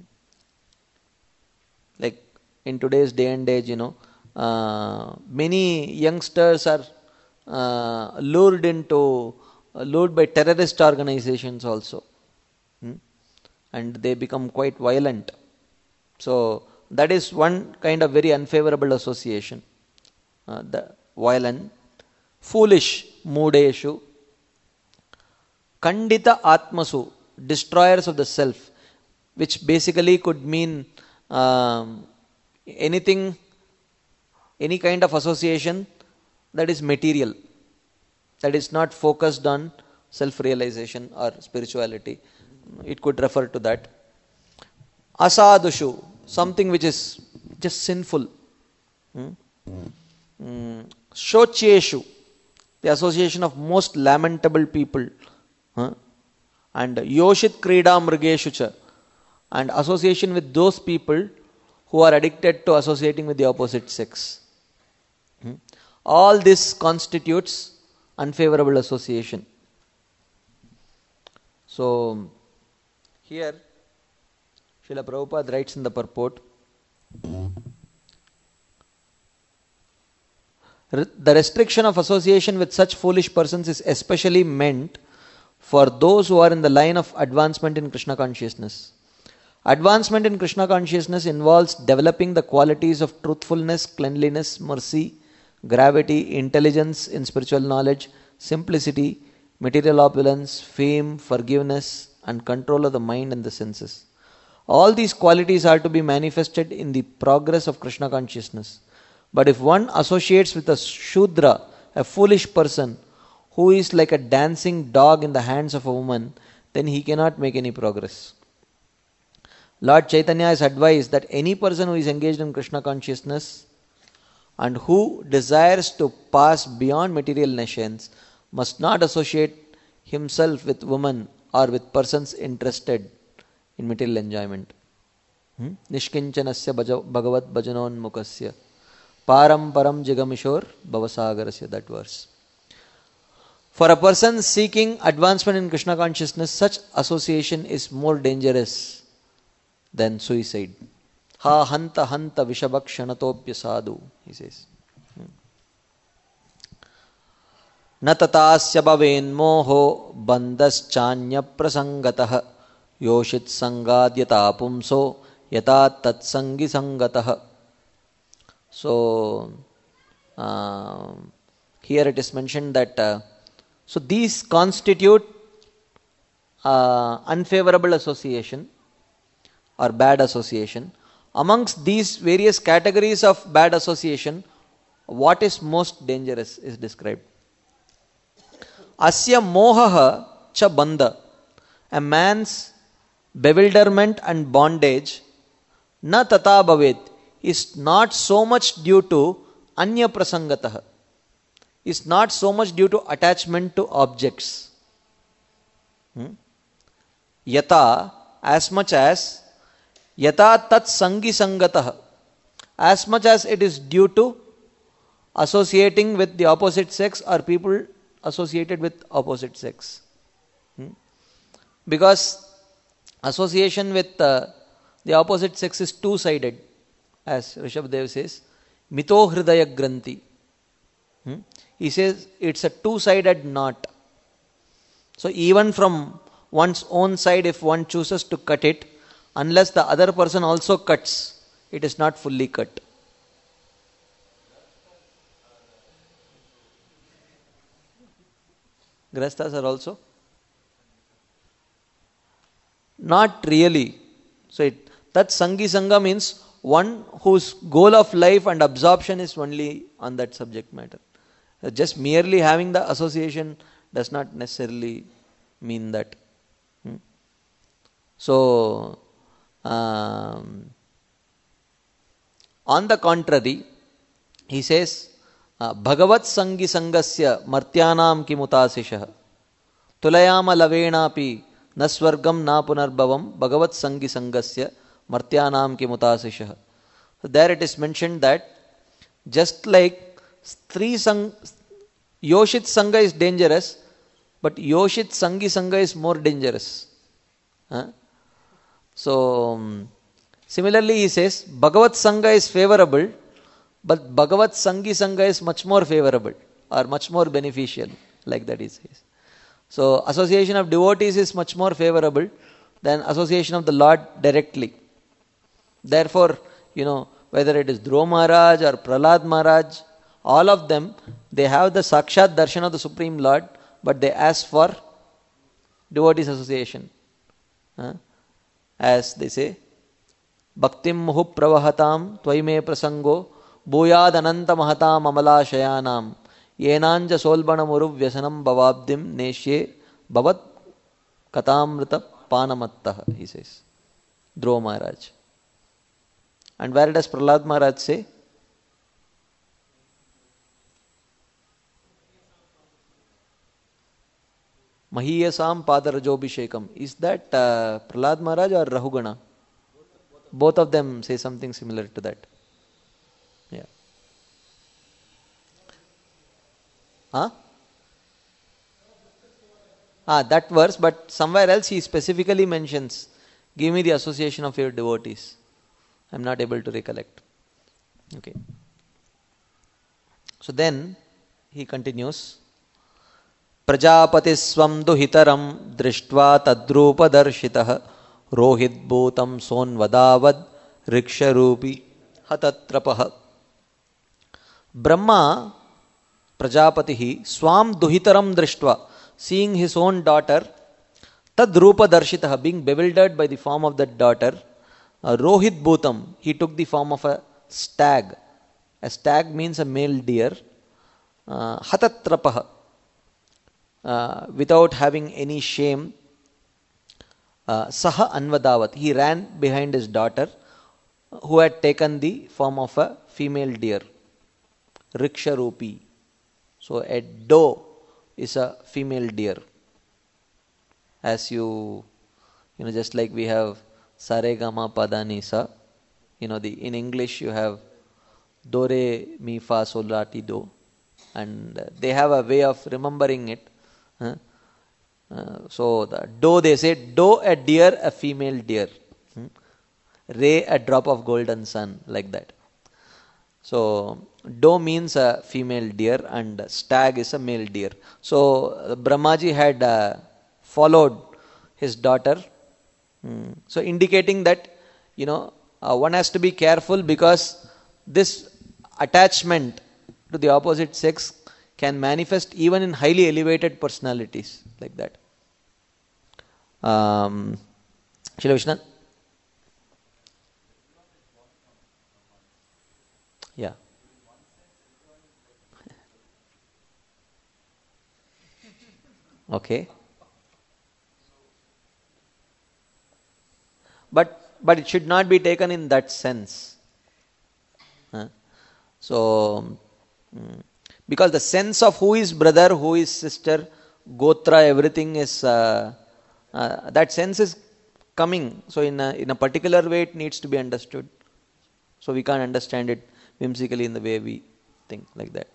Like in today's day and age, you know, uh, many youngsters are uh, lured into, uh, lured by terrorist organizations also. Hmm? And they become quite violent. So that is one kind of very unfavorable association. Uh, the violent, foolish, moodeshu. Kandita Atmasu, destroyers of the self, which basically could mean um, anything, any kind of association that is material, that is not focused on self-realization or spirituality. It could refer to that. Asadushu, something which is just sinful. Hmm? Mm. Shocheshu, the association of most lamentable people. Huh? And Yoshit Krida Mrigeshucha, and association with those people who are addicted to associating with the opposite sex. Hmm? All this constitutes unfavorable association. So, here, Srila Prabhupada writes in the purport, the restriction of association with such foolish persons is especially meant for those who are in the line of advancement in Krishna consciousness. Advancement in Krishna consciousness involves developing the qualities of truthfulness, cleanliness, mercy, gravity, intelligence in spiritual knowledge, simplicity, material opulence, fame, forgiveness, and control of the mind and the senses. All these qualities are to be manifested in the progress of Krishna consciousness. But if one associates with a Shudra, a foolish person, who is like a dancing dog in the hands of a woman, then he cannot make any progress. Lord Chaitanya has advised that any person who is engaged in Krishna consciousness and who desires to pass beyond material nations must not associate himself with women or with persons interested in material enjoyment. Nishkinchanasya bhagavat bhajanon mukasya param param jigamishor bhavasagarasya, that verse. For a person seeking advancement in Krishna consciousness, such association is more dangerous than suicide. Ha hanta hanta vishabhakshanatopya sadhu, he says. Na tatasya bhaven moho bandaschanya prasangatah yoshit sangadyata pumso yata tatsangi sangatah. So, uh, here it is mentioned that uh, so these constitute uh, unfavorable association or bad association. Amongst these various categories of bad association, what is most dangerous is described. Asya mohaha cha banda, a man's bewilderment and bondage, na tata bhavet, is not so much due to anya prasangatah, is not so much due to attachment to objects. Hmm? Yata, as much as yata tat sangi sangatah, as much as it is due to associating with the opposite sex or people associated with opposite sex. Hmm? Because association with uh, the opposite sex is two-sided, as Rishabhdev says, mito hridaya granthi. Hmm? He says it's a two-sided knot. So even from one's own side, if one chooses to cut it, unless the other person also cuts, it is not fully cut. Grahasthas are also? Not really. So it, that Sangi Sangha means one whose goal of life and absorption is only on that subject matter. Just merely having the association does not necessarily mean that. Hmm? So, um, on the contrary, he says, Bhagavat Sangi Sangasya Martyanam Kimutasishah Tulayama Lavenapi Naswargam Na Punarbhavam Bhagavat Sangi Sangasya Martyanam Kimutasishah. So there it is mentioned that just like Stri Sang, Yoshit Sangha is dangerous, but Yoshit Sangi Sangha is more dangerous. Huh? So, um, similarly he says, Bhagavat Sangha is favorable, but Bhagavat Sangi Sangha is much more favorable or much more beneficial, like that he says. So, association of devotees is much more favorable than association of the Lord directly. Therefore, you know, whether it is Dhruva Maharaj or Prahlad Maharaj, all of them, they have the Sakshat Darshan of the Supreme Lord, but they ask for devotees association. Uh, as they say, Bhaktim muhu pravahatam tvaime prasango bhuyad ananta mahatam amala shayanam yenanja solbana muru vyasanam bhavabdim neshye bhavat katamrita panamattah, he says. Dhruva Maharaj. And where does Prahlad Maharaj say? Mahiyasam Padarajobhishekam. Is that uh, Prahlad Maharaj or Rahugana? Both of them say something similar to that. Yeah. Huh? Ah, that verse, but somewhere else he specifically mentions, give me the association of your devotees. I am not able to recollect. Okay. So then he continues. Prajapatiswam duhitaram drishtva tadrupa darshitah rohit bhutam sonvadavad riksharupi hatatrapah. Brahma Prajapatihi swam duhitaram drishtva, seeing his own daughter, tadrupa darshitah, being bewildered by the form of that daughter, uh, rohit bhutam, he took the form of a stag. A stag means a male deer. Uh, hatatrapah, uh, without having any shame, uh, saha anvadavat, he ran behind his daughter, who had taken the form of a female deer. Riksharupi. So a doe is a female deer. As you, you know, just like we have Saregama Padanisa, you know, the in English you have Do Re Mi Fa Sol La Ti Do, and they have a way of remembering it. Huh? Uh, so the doe, they say doe a deer, a female deer. Hmm? Re a drop of golden sun, like that. So doe means a female deer and stag is a male deer. So uh, Brahmaji had uh, followed his daughter. Hmm. So indicating that, you know, uh, one has to be careful, because this attachment to the opposite sex can manifest even in highly elevated personalities, like that. Um, Srila Vishnu? Yeah. Okay. But but it should not be taken in that sense. Huh? So, mm, because the sense of who is brother, who is sister, gotra, everything is, uh, uh, that sense is coming. So in a, in a particular way it needs to be understood. So we can't understand it whimsically in the way we think, like that.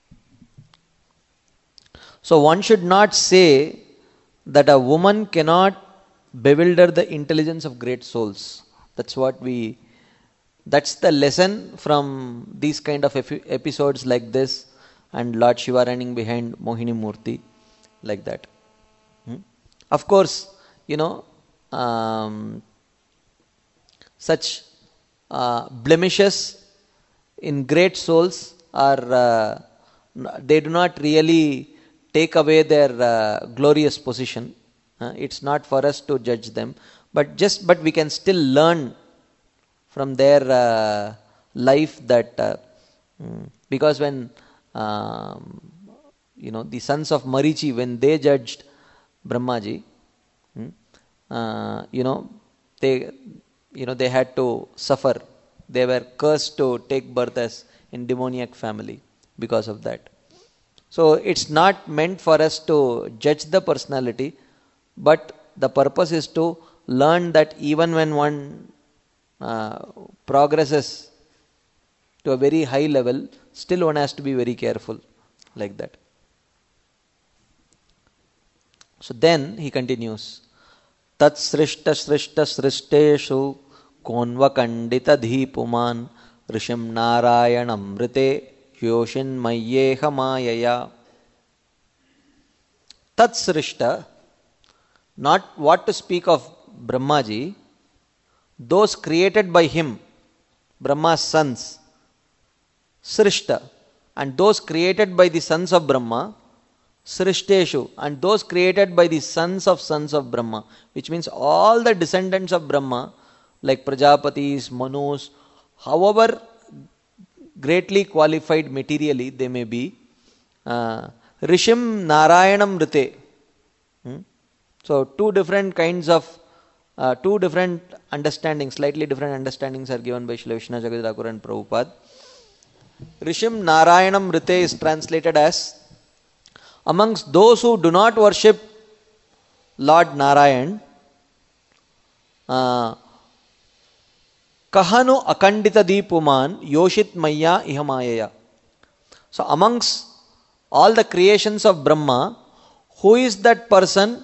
So one should not say that a woman cannot bewilder the intelligence of great souls. That's what we, that's the lesson from these kind of episodes like this, and Lord Shiva running behind Mohini Murti, like that. Hmm? Of course, you know, um, such uh, blemishes in great souls are, uh, they do not really take away their uh, glorious position. Uh, it's not for us to judge them, but just, but we can still learn from their uh, life that, uh, mm, because when, um, you know, the sons of Marichi, when they judged Brahmaji, mm, uh, you know, they, you know, they had to suffer. They were cursed to take birth as in demoniac family because of that. So it's not meant for us to judge the personality, but the purpose is to learn that even when one uh, progresses to a very high level, still one has to be very careful, like that. So then he continues, Tat srishta srishta srishteshu konva kandita dhipuman rishim narayanam rite yoshin mayyeha mayaya. Tat srishta, not what to speak of Brahmaji, those created by him, Brahma's sons, Srishta, and those created by the sons of Brahma, Srishteshu, and those created by the sons of sons of Brahma, which means all the descendants of Brahma, like Prajapatis, Manus, however greatly qualified materially they may be, uh, Rishim Narayanam Rite. Hmm? So, two different kinds of, uh, two different understandings, slightly different understandings are given by Srila Vishwanath Chakravarti Thakur and Prabhupada. Rishim Narayanam Rite is translated as, amongst those who do not worship Lord Narayan, uh, Kahanu Akandita Deepuman Yoshit Maya Ihamayaya. So, amongst all the creations of Brahma, who is that person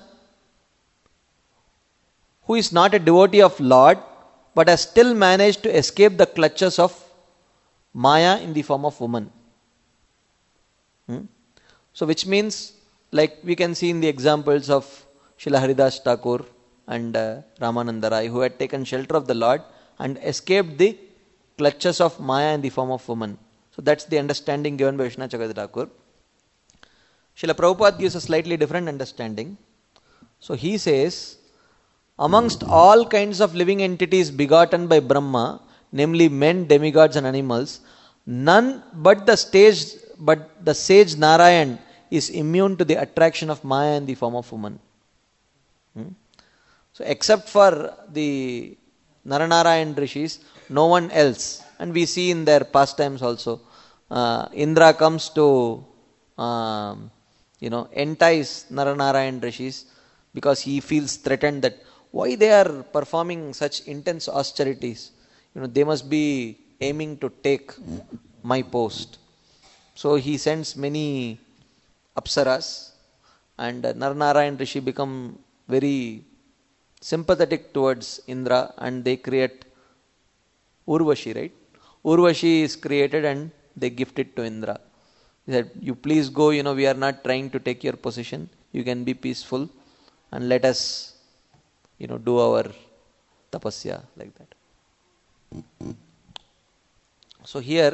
who is not a devotee of Lord but has still managed to escape the clutches of Maya in the form of woman? Hmm? So, which means, like we can see in the examples of Srila Haridas Thakur and uh, Ramananda Rai, who had taken shelter of the Lord and escaped the clutches of Maya in the form of woman. So, that's the understanding given by Vishwanath Chakravarti Thakur. Srila Prabhupada gives a slightly different understanding. So, he says, amongst all kinds of living entities begotten by Brahma, namely men, demigods and animals, none but the stage, but the sage Narayan is immune to the attraction of Maya in the form of woman. Hmm? So, except for the Naranarayan Rishis, no one else. And we see in their pastimes also, uh, Indra comes to, um, you know, entice Naranarayan Rishis because he feels threatened that why they are performing such intense austerities. You know, they must be aiming to take my post. So he sends many apsaras, and Naranarayan Rishi become very sympathetic towards Indra, and they create Urvashi, right? Urvashi is created and they gift it to Indra. He said, you please go, you know, we are not trying to take your position. You can be peaceful and let us, you know, do our tapasya like that. So here,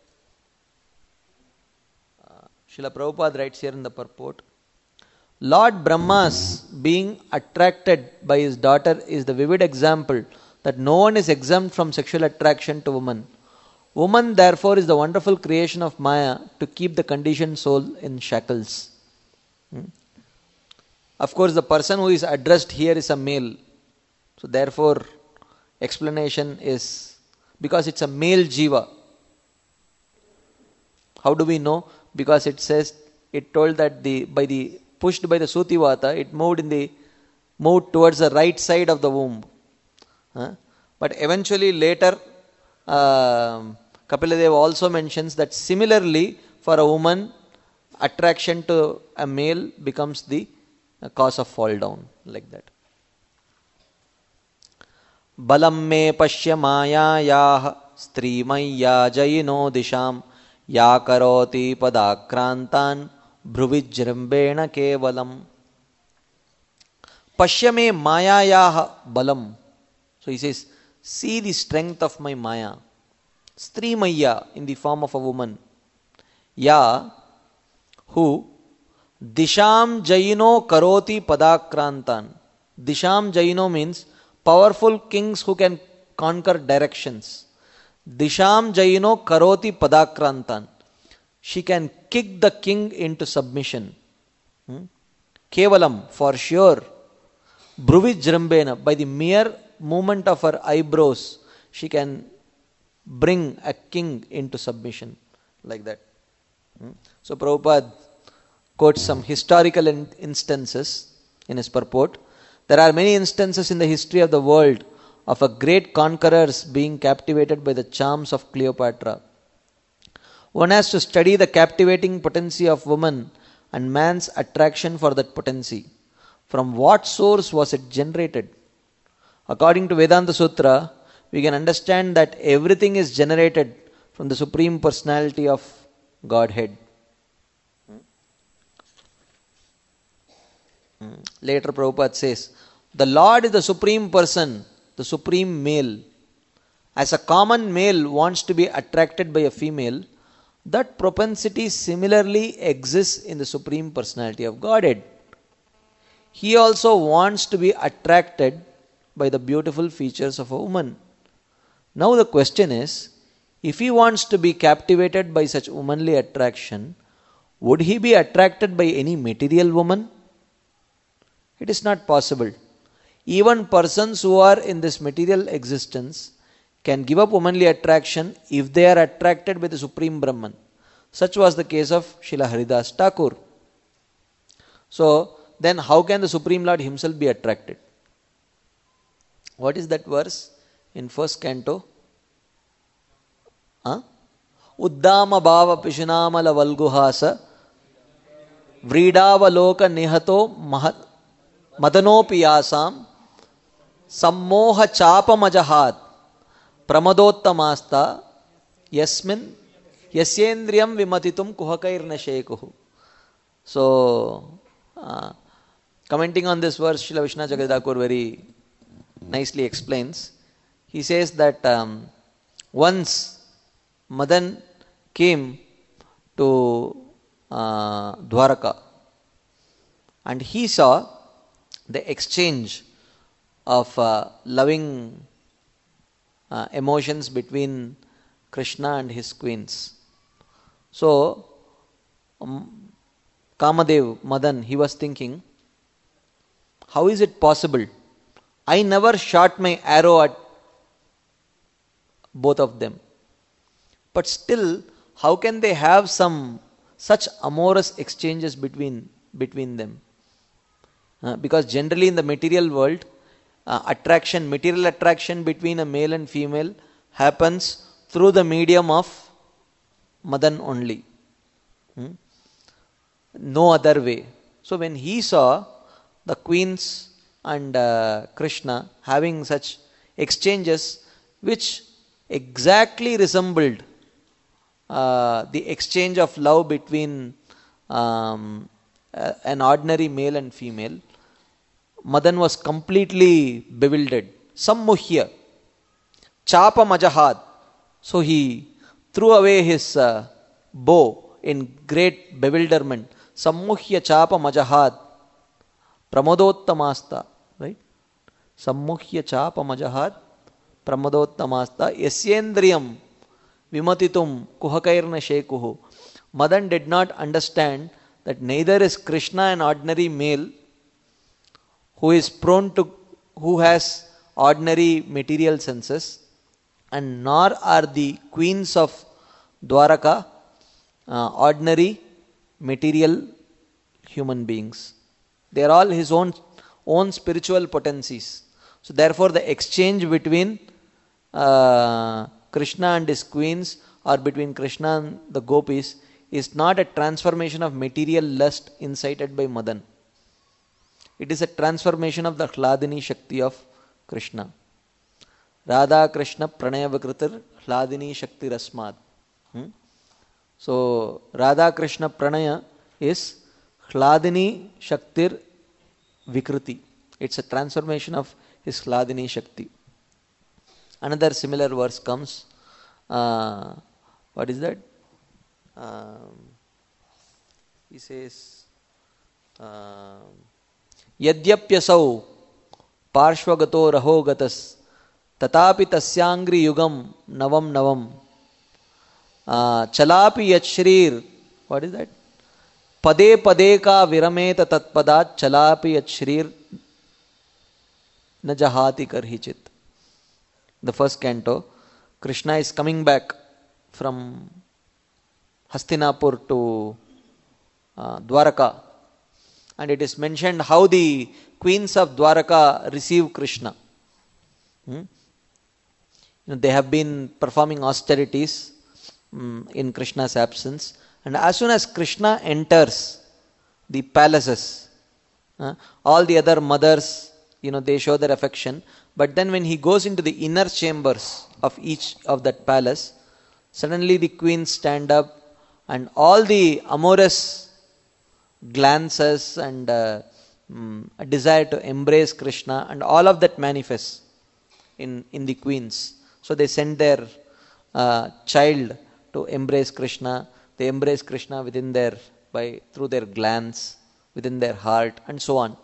uh, Srila Prabhupada writes here in the purport, Lord Brahma's being attracted by his daughter is the vivid example that no one is exempt from sexual attraction to woman. Woman therefore is the wonderful creation of Maya to keep the conditioned soul in shackles. Hmm? Of course, the person who is addressed here is a male. So therefore, explanation is because it's a male jiva. How do we know? Because it says, it told that the by the pushed by the Sutivata, it moved in the moved towards the right side of the womb. Huh? But eventually later, uh, Kapiladeva also mentions that similarly for a woman, attraction to a male becomes the cause of fall down, like that. Balam me pashya maya yah strimaya jayino disham ya karoti padakrantan bruvijrambena kevalam. Pashya me maya yah balam. So he says, see the strength of my maya. Strimaya, in the form of a woman. Ya, who disham jayino karoti padakrantan. Disham jayino means powerful kings who can conquer directions. Disham jayino karoti padakrantan. She can kick the king into submission. Hmm? Kevalam, for sure. Bruvijrambena, by the mere movement of her eyebrows, she can bring a king into submission, like that. Hmm? So Prabhupada quotes some historical in- instances in his purport. There are many instances in the history of the world of a great conquerors being captivated by the charms of Cleopatra. One has to study the captivating potency of woman and man's attraction for that potency. From what source was it generated? According to Vedanta Sutra, we can understand that everything is generated from the Supreme Personality of Godhead. Later Prabhupada says, the Lord is the Supreme Person, the Supreme Male. As a common male wants to be attracted by a female, that propensity similarly exists in the Supreme Personality of Godhead. He also wants to be attracted by the beautiful features of a woman. Now the question is, if he wants to be captivated by such womanly attraction, would he be attracted by any material woman? It is not possible. Even persons who are in this material existence can give up womanly attraction if they are attracted by the Supreme Brahman. Such was the case of Srila Haridas Thakur. So, then how can the Supreme Lord himself be attracted? What is that verse in first canto? Huh? Uddama bhava pishinamala valguhasa vridavaloka nihato madanopiyasam sammoha chapamajahat pramadottamasta yasmin yasyendriyam vimatitum kuhakairna shekuhu. So, uh, commenting on this verse, Srila Vishnu Jagadakur very nicely explains. He says that um, once Madan came to uh, Dwaraka and he saw the exchange of uh, loving uh, emotions between Krishna and his queens. So, um, Kamadev, Madan, he was thinking, how is it possible? I never shot my arrow at both of them. But still, how can they have some such amorous exchanges between, between them? Uh, because generally in the material world, uh, attraction, material attraction between a male and female happens through the medium of Madan only. Hmm? No other way. So when he saw the queens and uh, Krishna having such exchanges which exactly resembled uh, the exchange of love between um, uh, an ordinary male and female, Madan was completely bewildered. Sammuhya, chapa majahad. So he threw away his uh, bow in great bewilderment. Sammuhya chapa majahad pramadottamasta. Right? Sammuhya chapa majahad pramadottamasta yasyendriyam vimatitum kuhakairna shekuhu. Madan did not understand that neither is Krishna an ordinary male who is prone to, who has ordinary material senses, and nor are the queens of Dwaraka uh, ordinary material human beings. They are all his own own spiritual potencies. So therefore the exchange between uh, Krishna and his queens or between Krishna and the gopis is not a transformation of material lust incited by Madan. It is a transformation of the Hladini Shakti of Krishna. Radha Krishna Pranaya Vikritir Hladini Shakti Rasmad. Hmm? So Radha Krishna Pranaya is Hladini Shaktir Vikriti. It's a transformation of his Hladini Shakti. Another similar verse comes. Uh, what is that? Um, he says, uh, Yadyapyasau parshvagato rahogatas tatapi tasyangri yugam navam navam uh, chalapi yachshrir. What is that? Pade pade ka virameta tatpadat chalapi yachshrir najahati karhichit. The first canto, Krishna is coming back from Hastinapur to uh, Dwaraka, and it is mentioned how the queens of Dwaraka receive Krishna. Hmm? You know, they have been performing austerities um, in Krishna's absence, and as soon as Krishna enters the palaces, uh, all the other mothers, you know, they show their affection. But then when he goes into the inner chambers of each of that palace, suddenly the queens stand up and all the amorous glances and uh, um, a desire to embrace Krishna and all of that manifests in, in the queens. So they send their uh, child to embrace Krishna. They embrace Krishna within their, by, through their glance, within their heart, and so on.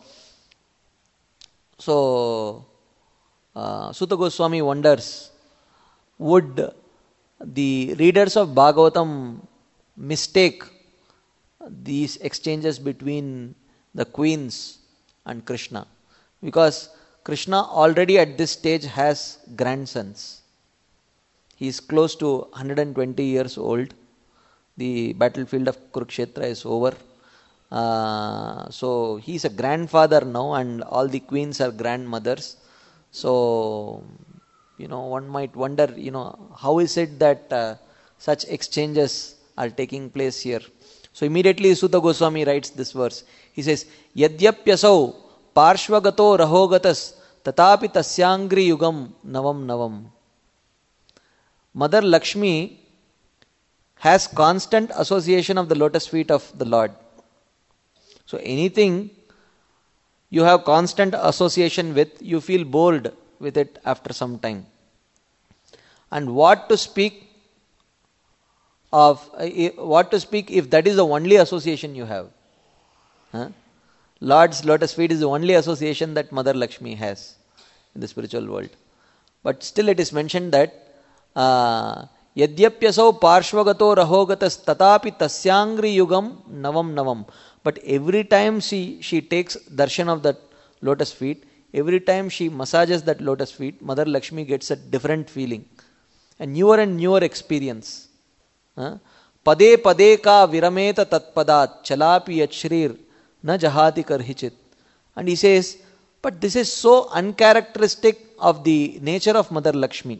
So, uh, Suta Goswami wonders, would the readers of Bhagavatam mistake these exchanges between the queens and Krishna? Because Krishna already at this stage has grandsons. He is close to one hundred twenty years old. The battlefield of Kurukshetra is over. Uh, so he is a grandfather now, and all the queens are grandmothers. So, you know, one might wonder, you know, how is it that uh, such exchanges are taking place here? So immediately Suta Goswami writes this verse. He says, Yadyapyasau parshvagato rahogatas tatapi tasyangri yugam navam navam. Mother Lakshmi has constant association of the lotus feet of the Lord. So anything you have constant association with, you feel bored with it after some time. And what to speak of, uh, what to speak if that is the only association you have? Huh? Lord's lotus feet is the only association that Mother Lakshmi has in the spiritual world. But still it is mentioned that Yadyapyasau parshvagato rahogatas tatapi tasyangri yugam navam navam. But every time she, she takes darshan of that lotus feet, every time she massages that lotus feet, Mother Lakshmi gets a different feeling, a newer and newer experience. Pade pade ka virameta tatpadat chalapi yachrir na jahati karhichit. And he says, but this is so uncharacteristic of the nature of Mother Lakshmi.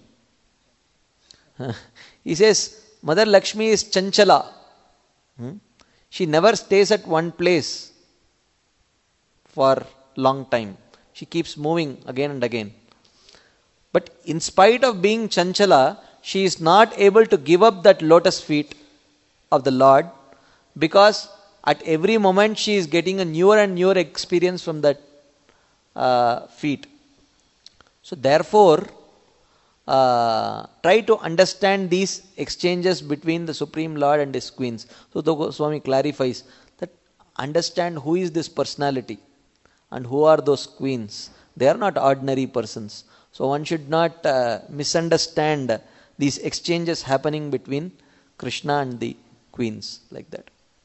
He says, Mother Lakshmi is chanchala. Hmm? She never stays at one place for long time. She keeps moving again and again. But in spite of being chanchala, she is not able to give up that lotus feet of the Lord, because at every moment she is getting a newer and newer experience from that uh, feet. So therefore, uh, try to understand these exchanges between the Supreme Lord and his queens. So the Goswami clarifies that understand who is this personality and who are those queens. They are not ordinary persons. So one should not uh, misunderstand these exchanges happening between Krishna and the queens like that.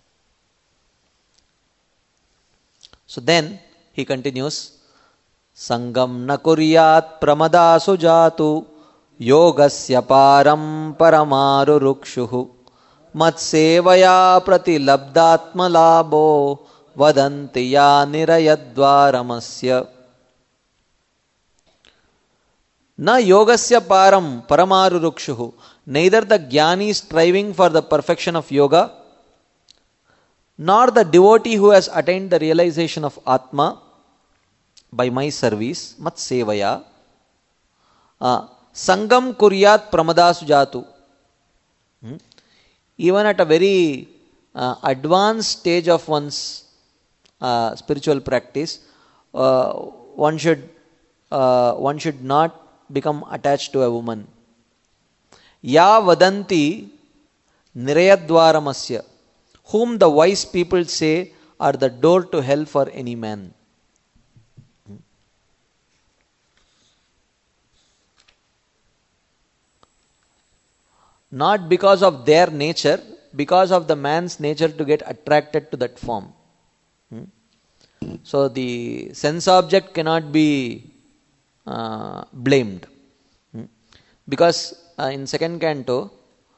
So then he continues, Sangam na kuryat pramadasu jatu yogasya param paramaru rukshuhu matsevaya pratilabdatma labo vadanti ya nirayadvaramasya. Na yogasya param paramaru rukshuhu. Neither the jnani is striving for the perfection of yoga, nor the devotee who has attained the realization of Atma by my service, mat sevaya, uh, sangam kuryat pramadasu jatu. Hmm? Even at a very uh, advanced stage of one's uh, spiritual practice, uh, one should uh, one should not become attached to a woman. Ya vadanti nirayadvaramasya, whom the wise people say are the door to hell for any man. Not because of their nature, because of the man's nature to get attracted to that form. So the sense object cannot be uh, blamed. Because uh, in second canto,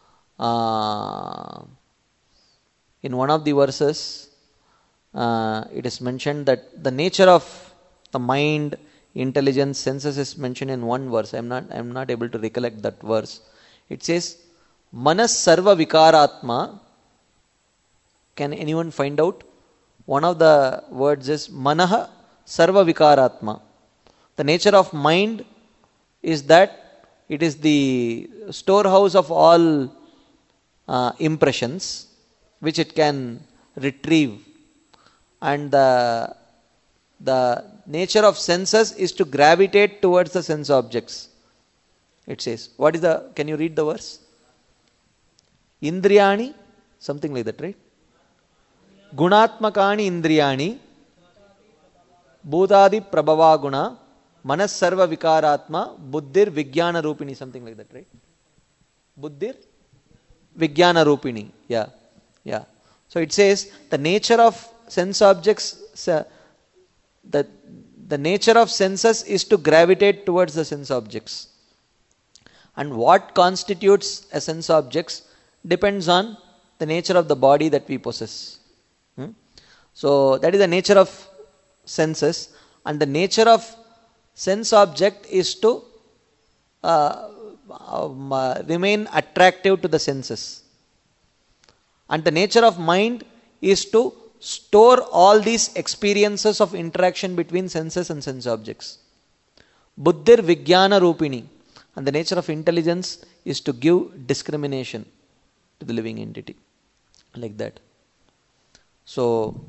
uh, in one of the verses, uh, it is mentioned that the nature of the mind, intelligence, senses is mentioned in one verse. I am not, I am not able to recollect that verse. It says, Manas sarva vikaratma. Can anyone find out? One of the words is Manaha sarva vikaratma. The nature of mind is that it is the storehouse of all uh, impressions which it can retrieve. And the, the nature of senses is to gravitate towards the sense objects. It says, what is the, can you read the verse? Indriyani, something like that, right? Gunatmakani Indriyani, Bhutadi Prabhava Guna, Manas Sarva Vikaratma, Buddhir Vijnana Rupini, something like that, right? Buddhir Vijnana Rupini, yeah, yeah. So it says the nature of sense objects, the, the nature of senses is to gravitate towards the sense objects. And what constitutes a sense objects depends on the nature of the body that we possess. Hmm? So that is the nature of senses, and the nature of sense object is to uh, um, uh, remain attractive to the senses. And the nature of mind is to store all these experiences of interaction between senses and sense objects. Buddhir Vijnana Rupini. And the nature of intelligence is to give discrimination to the living entity. Like that. So,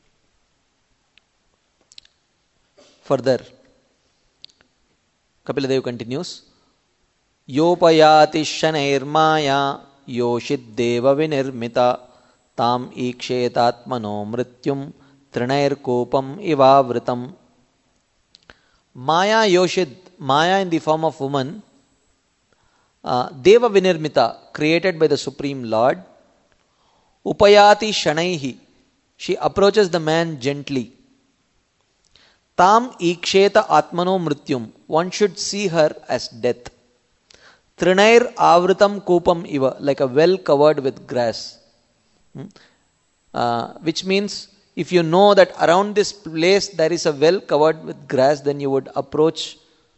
further, Kapiladev continues. Yopayati shanairmaya yoshid deva vinirmita tam ikshetatmano mrityum trinair kopam ivavritam. Maya yoshid, Maya in the form of woman, uh, Deva Vinirmita, created by the Supreme Lord. Upayati Shanaihi, she approaches the man gently. Tam Iksheta Atmano Mrityum, one should see her as death. Trinair Avritam Kopam Iva, like a well covered with grass. Hmm? Uh, which means if you know that around this place there is a well covered with grass, then you would approach.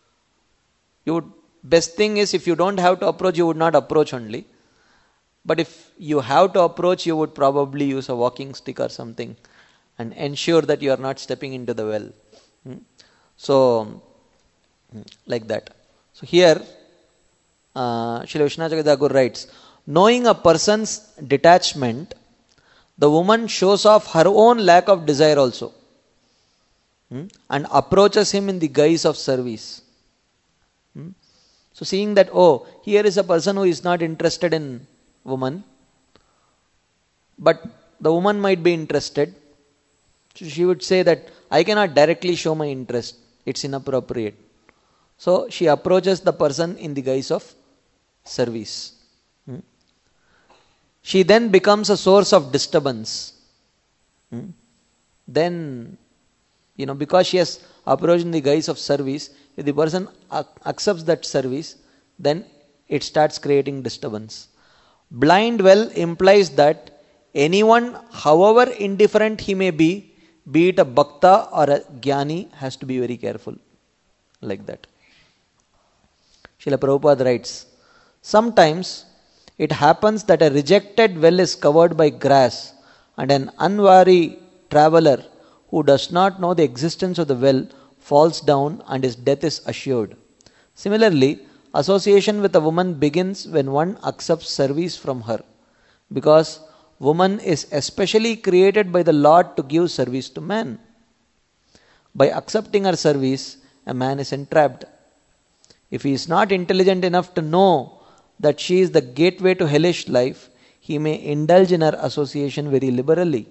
You would, best thing is if you don't have to approach, you would not approach only. But if you have to approach, you would probably use a walking stick or something and ensure that you are not stepping into the well. Hmm? So, like that. So here, uh, Srila Vishwanath Chakravarti writes, knowing a person's detachment, the woman shows off her own lack of desire also, hmm? and approaches him in the guise of service. Hmm? So seeing that, oh, here is a person who is not interested in woman, but the woman might be interested. So she would say that I cannot directly show my interest. It's inappropriate. So she approaches the person in the guise of service. Hmm? She then becomes a source of disturbance. Hmm? Then, you know, because she has approached in the guise of service, if the person accepts that service, then it starts creating disturbance. Blind well implies that anyone, however indifferent he may be, be it a bhakta or a jnani, has to be very careful. Like that. Srila Prabhupada writes, sometimes it happens that a rejected well is covered by grass, and an unwary traveler who does not know the existence of the well falls down and his death is assured. Similarly, association with a woman begins when one accepts service from her, because woman is especially created by the Lord to give service to man. By accepting her service, a man is entrapped. If he is not intelligent enough to know that she is the gateway to hellish life, he may indulge in her association very liberally.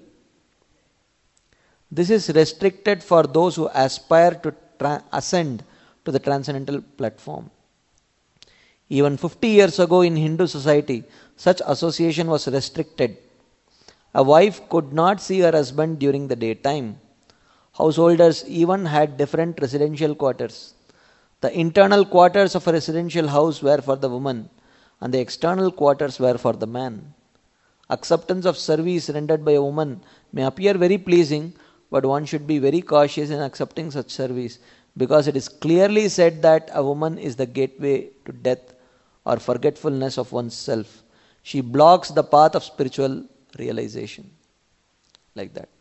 This is restricted for those who aspire to tra- ascend to the transcendental platform. Even fifty years ago in Hindu society, such association was restricted. A wife could not see her husband during the daytime. Householders even had different residential quarters. The internal quarters of a residential house were for the woman, and the external quarters were for the man. Acceptance of service rendered by a woman may appear very pleasing, but one should be very cautious in accepting such service, because it is clearly said that a woman is the gateway to death or forgetfulness of oneself. She blocks the path of spiritual realization. Like that.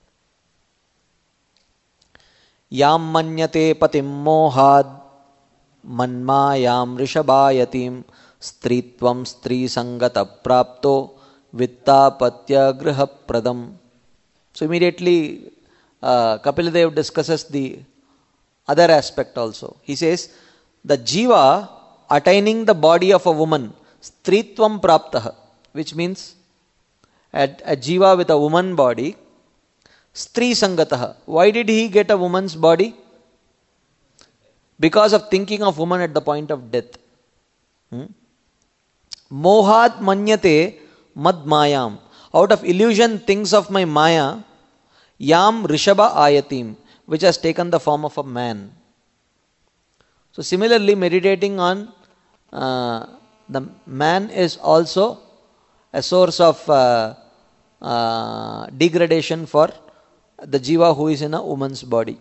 Yam manyate patim mohad manmayam rishabhayatim stritvam stri sangata prapto vittapatya griha pradam. So immediately uh, Kapiladev discusses the other aspect also. He says, the jiva attaining the body of a woman, stritvam praptaha, which means a, a jiva with a woman body, stri sangataha. Why did he get a woman's body? Because of thinking of woman at the point of death. Hmm? Mohat manyate mad mayam. Out of illusion thinks of my maya, yam rishaba ayatim, which has taken the form of a man. So similarly, meditating on uh, the man is also a source of uh, uh, degradation for the jiva who is in a woman's body.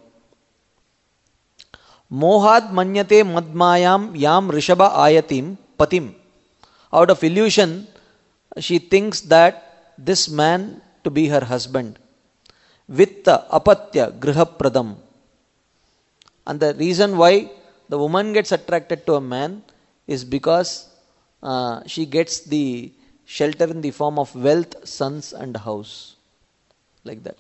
Mohat manyate madmayam yam rishaba ayatim patim. Out of illusion, she thinks that this man to be her husband. Vitta apatya grihapradam. And the reason why the woman gets attracted to a man is because uh, she gets the shelter in the form of wealth, sons and house. Like that.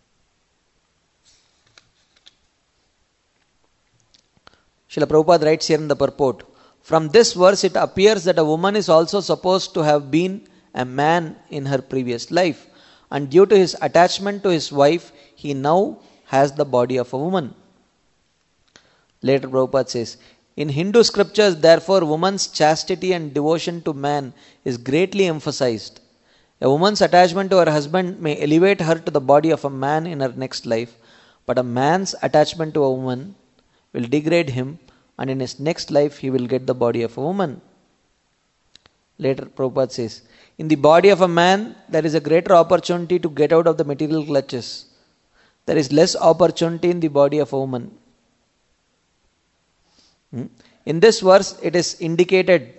Srila Prabhupada writes here in the purport, from this verse it appears that a woman is also supposed to have been a man in her previous life, and due to his attachment to his wife, he now has the body of a woman. Later Prabhupada says, in Hindu scriptures, therefore, woman's chastity and devotion to man is greatly emphasized. A woman's attachment to her husband may elevate her to the body of a man in her next life, but a man's attachment to a woman will degrade him, and in his next life he will get the body of a woman. Later Prabhupada says, in the body of a man there is a greater opportunity to get out of the material clutches. There is less opportunity in the body of a woman. Hmm? In this verse it is indicated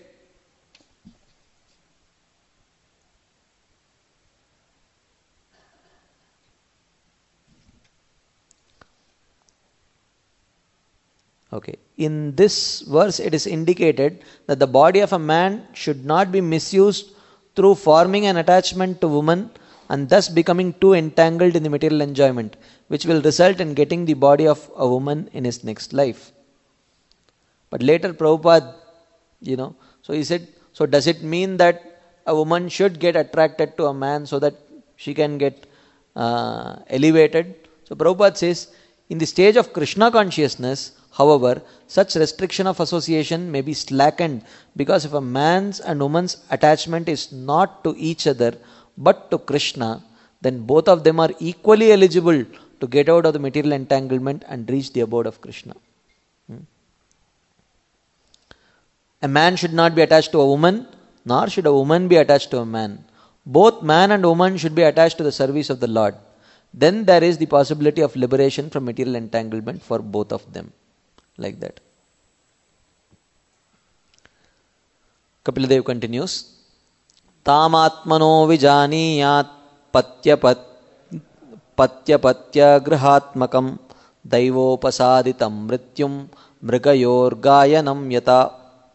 Okay. In this verse, it is indicated that the body of a man should not be misused through forming an attachment to woman and thus becoming too entangled in the material enjoyment, which will result in getting the body of a woman in his next life. But later Prabhupada, you know, so he said, so does it mean that a woman should get attracted to a man so that she can get uh, elevated? So Prabhupada says, in the stage of Krishna consciousness, however, such restriction of association may be slackened, because if a man's and woman's attachment is not to each other but to Krishna, then both of them are equally eligible to get out of the material entanglement and reach the abode of Krishna. Hmm? A man should not be attached to a woman, nor should a woman be attached to a man. Both man and woman should be attached to the service of the Lord. Then there is the possibility of liberation from material entanglement for both of them. Like that. Kapiladev continues. Tamatmano vijaniyat patyapat patyapatya grihatmakam daivopasaditam mrityum mrigayor gayanam yata.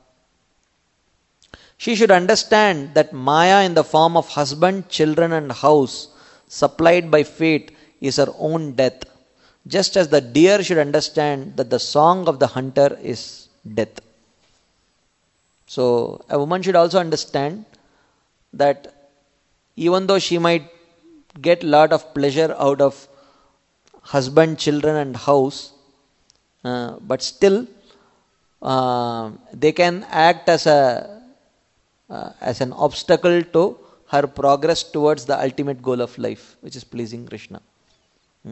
She should understand that Maya in the form of husband, children and house supplied by fate is her own death. Just as the deer should understand that the song of the hunter is death. So, a woman should also understand that even though she might get a lot of pleasure out of husband, children and house, uh, but still uh, they can act as a uh, as an obstacle to her progress towards the ultimate goal of life, which is pleasing Krishna. Hmm?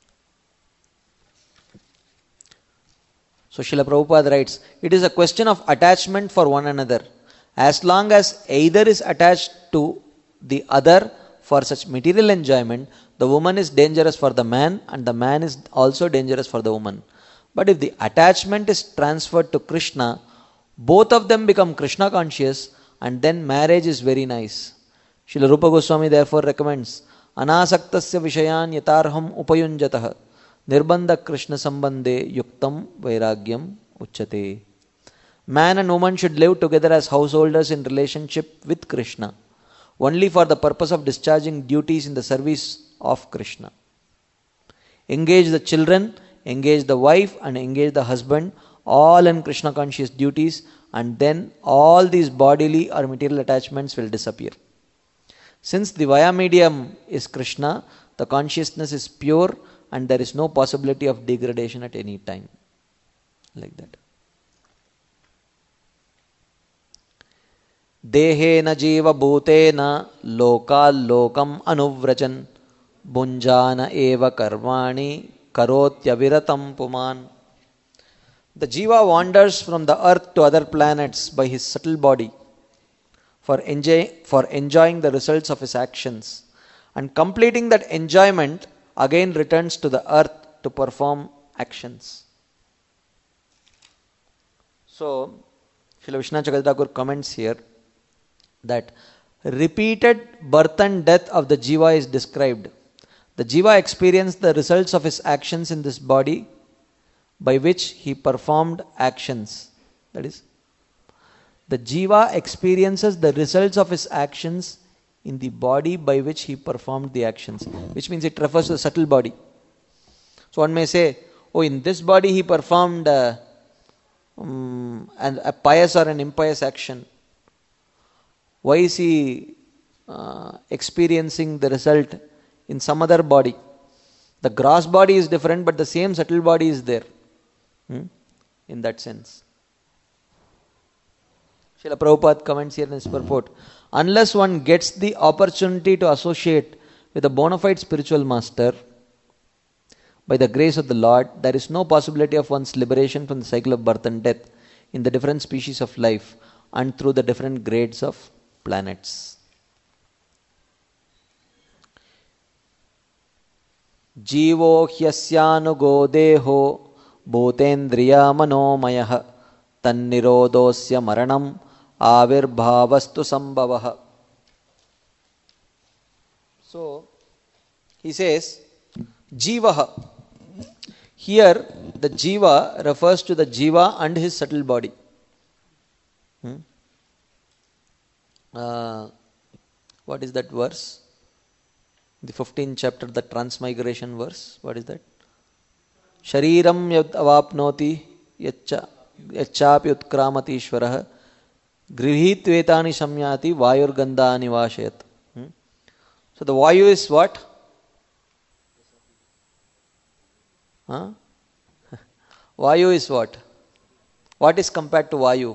So Srila Prabhupada writes, it is a question of attachment for one another. As long as either is attached to the other for such material enjoyment, the woman is dangerous for the man and the man is also dangerous for the woman. But if the attachment is transferred to Krishna, both of them become Krishna conscious, and then marriage is very nice. Srila Rupa Goswami therefore recommends, Anasaktasya Vishayan Yatarham Upayunjatah Nirbandha Krishna Sambandhe Yuktam Vairagyam Uchate. Man and woman should live together as householders in relationship with Krishna, only for the purpose of discharging duties in the service of Krishna. Engage the children, engage the wife and engage the husband, all in Krishna conscious duties, and then all these bodily or material attachments will disappear. Since the via medium is Krishna, the consciousness is pure and there is no possibility of degradation at any time. Like that. Dehena jiva bhutena lokal lokam anuvrachan bunjana eva karmani karotyaviratam puman. The jiva wanders from the earth to other planets by his subtle body for, enjoy, for enjoying the results of his actions, and completing that enjoyment again returns to the earth to perform actions. So, Srila Vishwanath Chakravarti Thakur comments here that repeated birth and death of the jiva is described. The jiva experienced the results of his actions in this body by which he performed actions. That is, the jiva experiences the results of his actions in the body by which he performed the actions, which means it refers to the subtle body. So one may say, oh, in this body he performed uh, um, an, a pious or an impious action. Why is he uh, experiencing the result in some other body? The gross body is different, but the same subtle body is there. Hmm? In that sense. Srila Prabhupada comments here in his purport, unless one gets the opportunity to associate with a bona fide spiritual master, by the grace of the Lord, there is no possibility of one's liberation from the cycle of birth and death in the different species of life and through the different grades of planets. Jivo hyasyanugo deho bhutendriya manomaya tannirodosya maranam avirbhavastu sambhavaha. So, he says, Jivaha. Here, the Jiva refers to the Jiva and his subtle body. Hmm? Uh, what is that verse? The fifteenth chapter, the transmigration verse. What is that? Shariram yad avapnoti yacha yachapi utkramati ishvaraha grihitvetani samyati vayur gandhani vashayat. Hmm? So the Vayu is what? Huh? Vayu is what? What is compared to Vayu?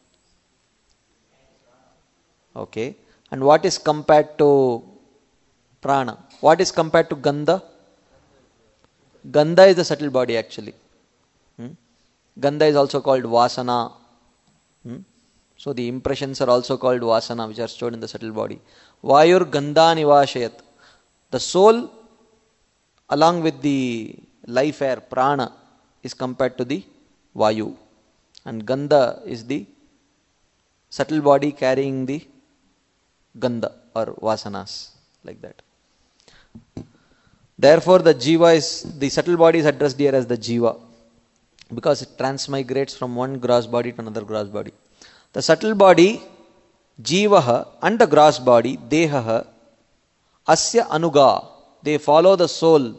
Okay. And what is compared to Prana? What is compared to Gandha? Gandha is the subtle body actually. Hmm? Gandha is also called Vasana. Hmm? So the impressions are also called Vasana, which are stored in the subtle body. Vayur Gandha Nivashayat. The soul along with the life air, Prana, is compared to the Vayu. And Gandha is the subtle body carrying the Gandha or Vasanas, like that. Therefore, the Jiva is, the subtle body is addressed here as the Jiva, because it transmigrates from one gross body to another gross body. The subtle body, Jivaha, and the gross body, Dehaha, Asya Anuga, they follow the soul.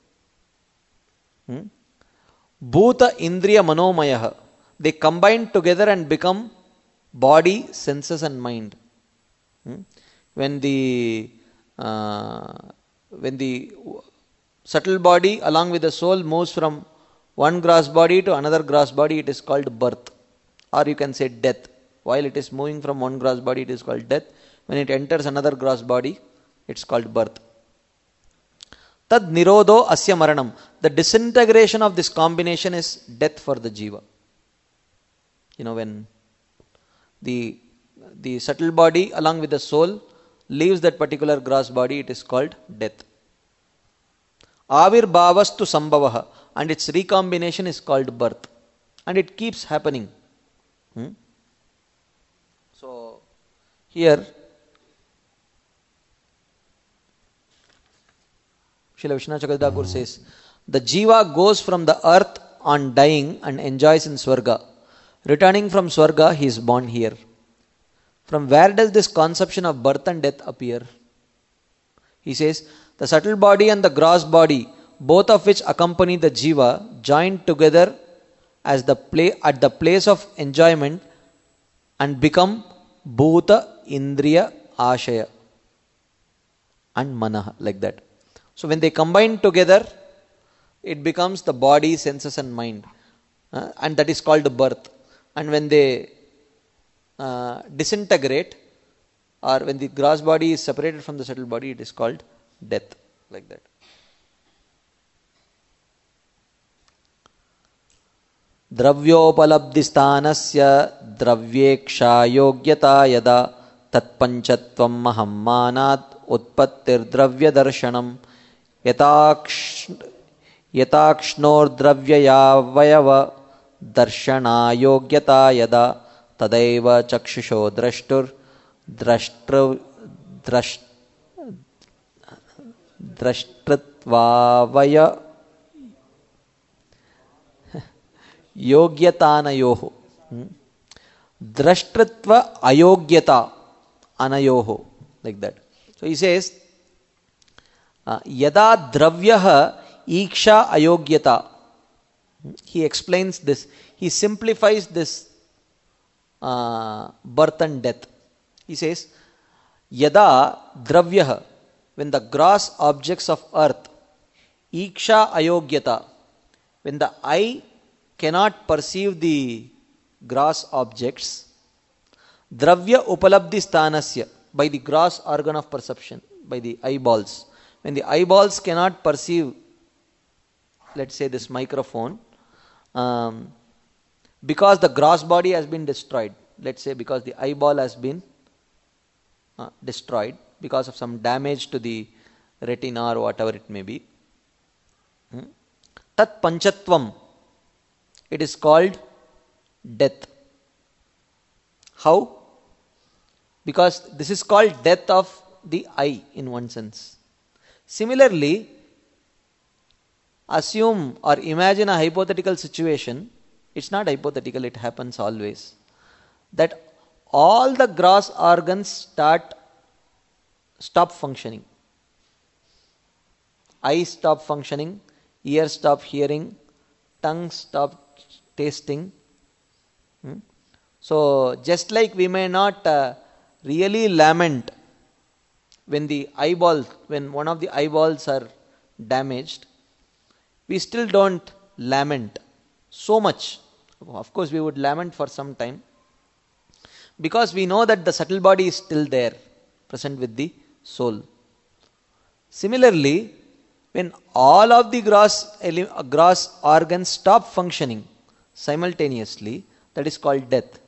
Hmm? Bhuta Indriya Manomayaha, they combine together and become body, senses and mind. Hmm? When the uh, when the subtle body along with the soul moves from one gross body to another gross body, it is called birth, or you can say death. While it is moving from one gross body, it is called death. When it enters another gross body, it's called birth. Tad nirodho asya maranam. The disintegration of this combination is death for the jiva. You know, when the the subtle body along with the soul leaves that particular gross body, it is called death. Avirbhavastu sambhavaha, and its recombination is called birth, and it keeps happening. Hmm? So here Srila Vishwanath Chakravarti Thakur says, the jiva goes from the earth on dying and enjoys in Swarga. Returning from Swarga, he is born here. From where does this conception of birth and death appear? He says, the subtle body and the gross body, both of which accompany the jiva, join together as the play, at the place of enjoyment and become bhuta indriya ashaya. and manah, like that. So when they combine together, it becomes the body, senses and mind. Uh, and that is called birth. And when they uh, disintegrate, or when the gross body is separated from the subtle body, it is called death, like that. द्रव्योपलब्धिस्थानस्य द्रव्येक्षा योग्यता यदा तत्पंचत्वं महम्मानात् उत्पत्तिर्द्रव्यदर्शनम् यताक्ष्णोर्द्रव्ययावयव दर्शनायोग्यता यदा तदैव चक्षुषो द्रष्टुर्द्रष्टृ द्रष्टृत्वावय योग्यतानयोः द्रष्टृत्व अयोग्यता अनयोः, like that. So he says uh, yada dravyah iksha ayogyata. He explains this, he simplifies this uh, birth and death. He says yada dravyah, when the gross objects of earth, iksha ayogyata, when the eye cannot perceive the gross objects, dravya upalabdhi sthanasya, by the gross organ of perception, by the eyeballs. When the eyeballs cannot perceive, let's say this microphone, um, because the gross body has been destroyed, let's say because the eyeball has been uh, destroyed because of some damage to the retina or whatever it may be, hmm? tat panchatvam, it is called death. How? Because this is called death of the eye in one sense. Similarly, assume or imagine a hypothetical situation, it's not hypothetical, it happens always, that all the gross organs start stop functioning. Eyes stop functioning, ears stop hearing, tongue stop tasting. Hmm? So just like we may not uh, really lament when the eyeball, when one of the eyeballs are damaged, we still don't lament so much. Of course we would lament for some time, because we know that the subtle body is still there, present with the soul. Similarly, when all of the gross, gross organs stop functioning simultaneously, that is called death.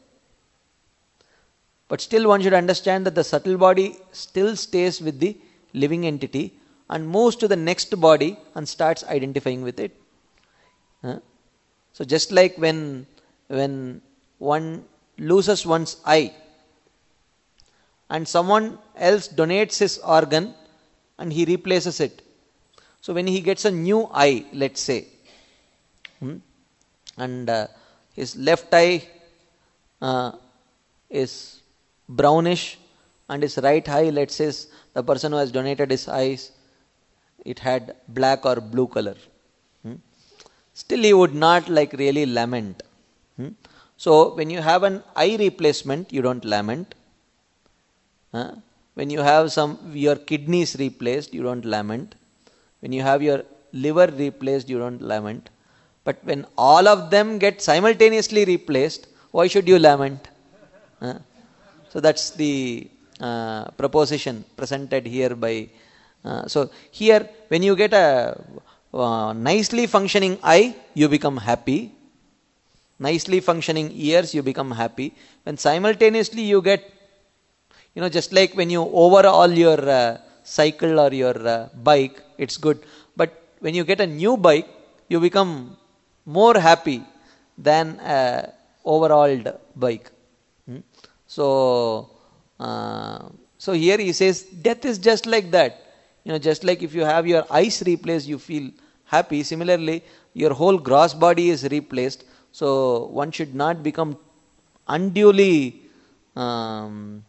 But still one should understand that the subtle body still stays with the living entity and moves to the next body and starts identifying with it. Huh? So just like when, when one loses one's eye and someone else donates his organ and he replaces it. So when he gets a new eye, let's say, hmm, and uh, his left eye uh, is brownish and his right eye, let's say the person who has donated his eyes, it had black or blue color. Hmm? Still he would not like really lament. Hmm? So when you have an eye replacement, you don't lament. Huh? When you have some, your kidneys replaced, you don't lament. When you have your liver replaced, you don't lament. But when all of them get simultaneously replaced, why should you lament? Huh? So that's the uh, proposition presented here by. Uh, so here, when you get a uh, nicely functioning eye, you become happy. Nicely functioning ears, you become happy. When simultaneously you get, you know, just like when you overhaul your uh, cycle or your uh, bike, it's good. But when you get a new bike, you become more happy than a overhauled bike. Hmm? So, uh, so here he says, death is just like that. You know, just like if you have your eyes replaced, you feel happy. Similarly, your whole gross body is replaced. So one should not become unduly um,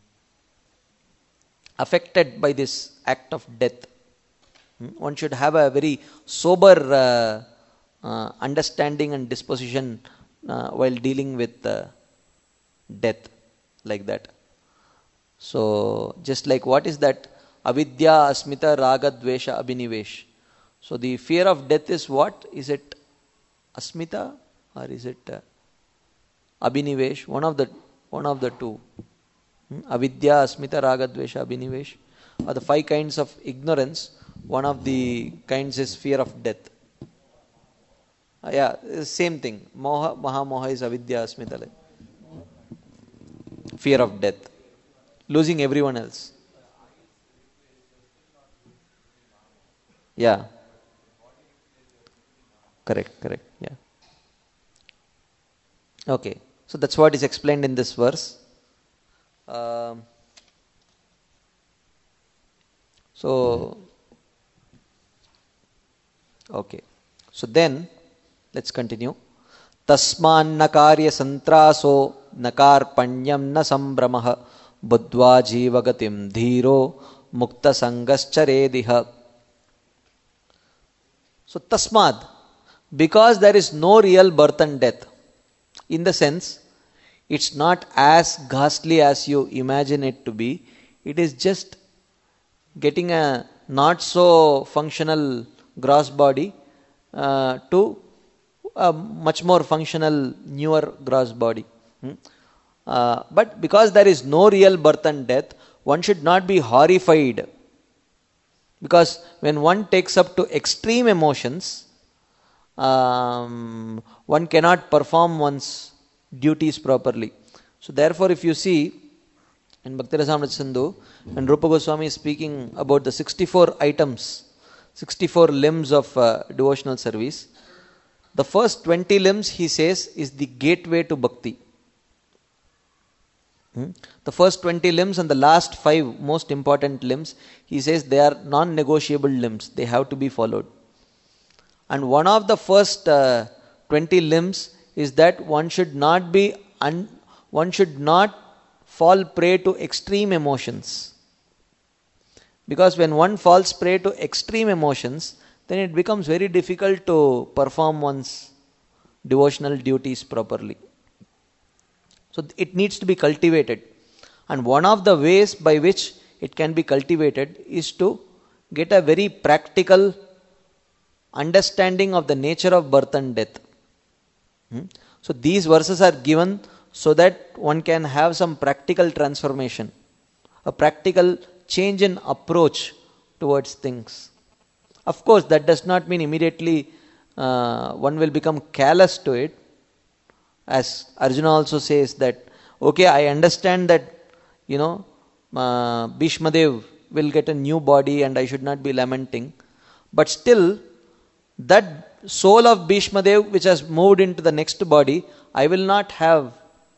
affected by this act of death. Hmm? One should have a very sober uh, uh, understanding and disposition uh, while dealing with uh, death, like that. So just like what is that avidya, asmita, raga, dvesha, abhinivesh. So the fear of death is what? Is it asmita or is it uh, abhinivesh? One of the one of the two. Hmm? Avidya, asmita, raga, dvesha, abhinivesh are the five kinds of ignorance. One of the kinds is fear of death. Uh, yeah, same thing. Moha, Mahamoha is avidya, asmita. Fear of death. Losing everyone else. Yeah. Correct, correct. Yeah. Okay. So that's what is explained in this verse. Um, so, okay. So then, let's continue. Tasman nakarya santraso nakarpanyam na sambramaha buddhva jivagatim dhiro mukta sangascharediha. So tasmad, because there is no real birth and death, in the sense, it's not as ghastly as you imagine it to be. It is just getting a not so functional gross body uh, to a much more functional newer gross body. Hmm? Uh, but because there is no real birth and death, one should not be horrified. Because when one takes up to extreme emotions, um, one cannot perform one's duties properly. So therefore, if you see in Bhakti Rasamrita Sindhu, when Rupa Goswami is speaking about the sixty-four items, sixty-four limbs of uh, devotional service, the first twenty limbs he says is the gateway to bhakti. Hmm? The first twenty limbs and the last five most important limbs, he says they are non-negotiable limbs. They have to be followed. And one of the first uh, twenty limbs is that one should not be, un- one should not fall prey to extreme emotions. Because when one falls prey to extreme emotions, then it becomes very difficult to perform one's devotional duties properly. So it needs to be cultivated. And one of the ways by which it can be cultivated is to get a very practical understanding of the nature of birth and death. Hmm? So these verses are given so that one can have some practical transformation, a practical change in approach towards things. Of course, that does not mean immediately uh, one will become callous to it. As Arjuna also says that, okay, I understand that, you know, uh, Bhishmadev will get a new body and I should not be lamenting. But still, that soul of Bhishmadev which has moved into the next body, I will not have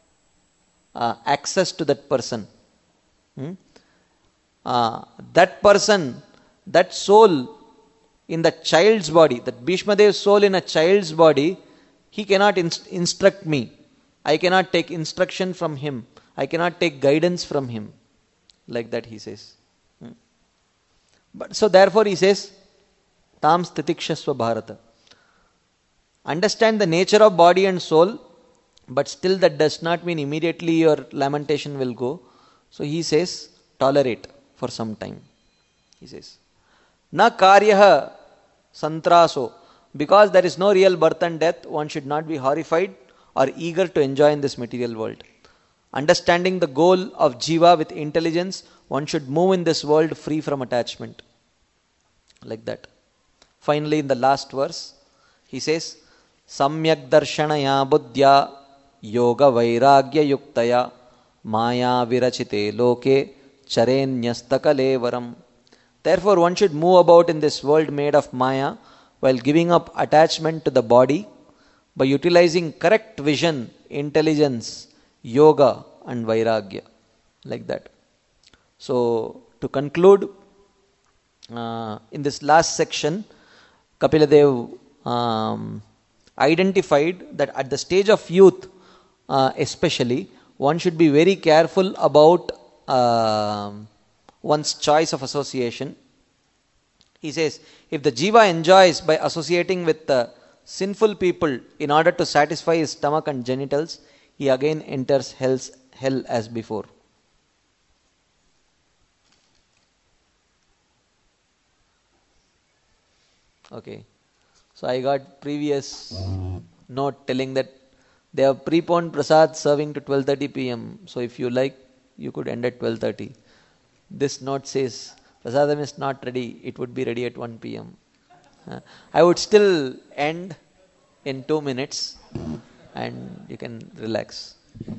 uh, access to that person. Hmm? Uh, that person, that soul in the child's body, that Bhishmadev's soul in a child's body, he cannot inst- instruct me. I cannot take instruction from him. I cannot take guidance from him. Like that he says. Hmm. But so therefore he says, Tam Stitikshasva Bharata. Understand the nature of body and soul, but still that does not mean immediately your lamentation will go. So he says, tolerate for some time. He says, Na karyaha santraso. Because there is no real birth and death, one should not be horrified or eager to enjoy in this material world. Understanding the goal of jiva with intelligence, one should move in this world free from attachment. Like that. Finally, in the last verse, he says, Samyak darshanaya buddhya yoga vairagya yuktaya maya virachite loke charenyastakale varam. Therefore, one should move about in this world made of maya while giving up attachment to the body by utilizing correct vision, intelligence, yoga and vairagya. Like that. So, to conclude, uh, in this last section, Kapila Dev um, identified that at the stage of youth, uh, especially, one should be very careful about uh, one's choice of association. He says, if the jiva enjoys by associating with uh, sinful people in order to satisfy his stomach and genitals, he again enters hell's, hell as before. Okay. So I got previous note telling that they have preponed prasad serving to twelve thirty p m. So if you like, you could end at twelve thirty. This note says prasadam is not ready. It would be ready at one p m. Uh, I would still end in two minutes and you can relax.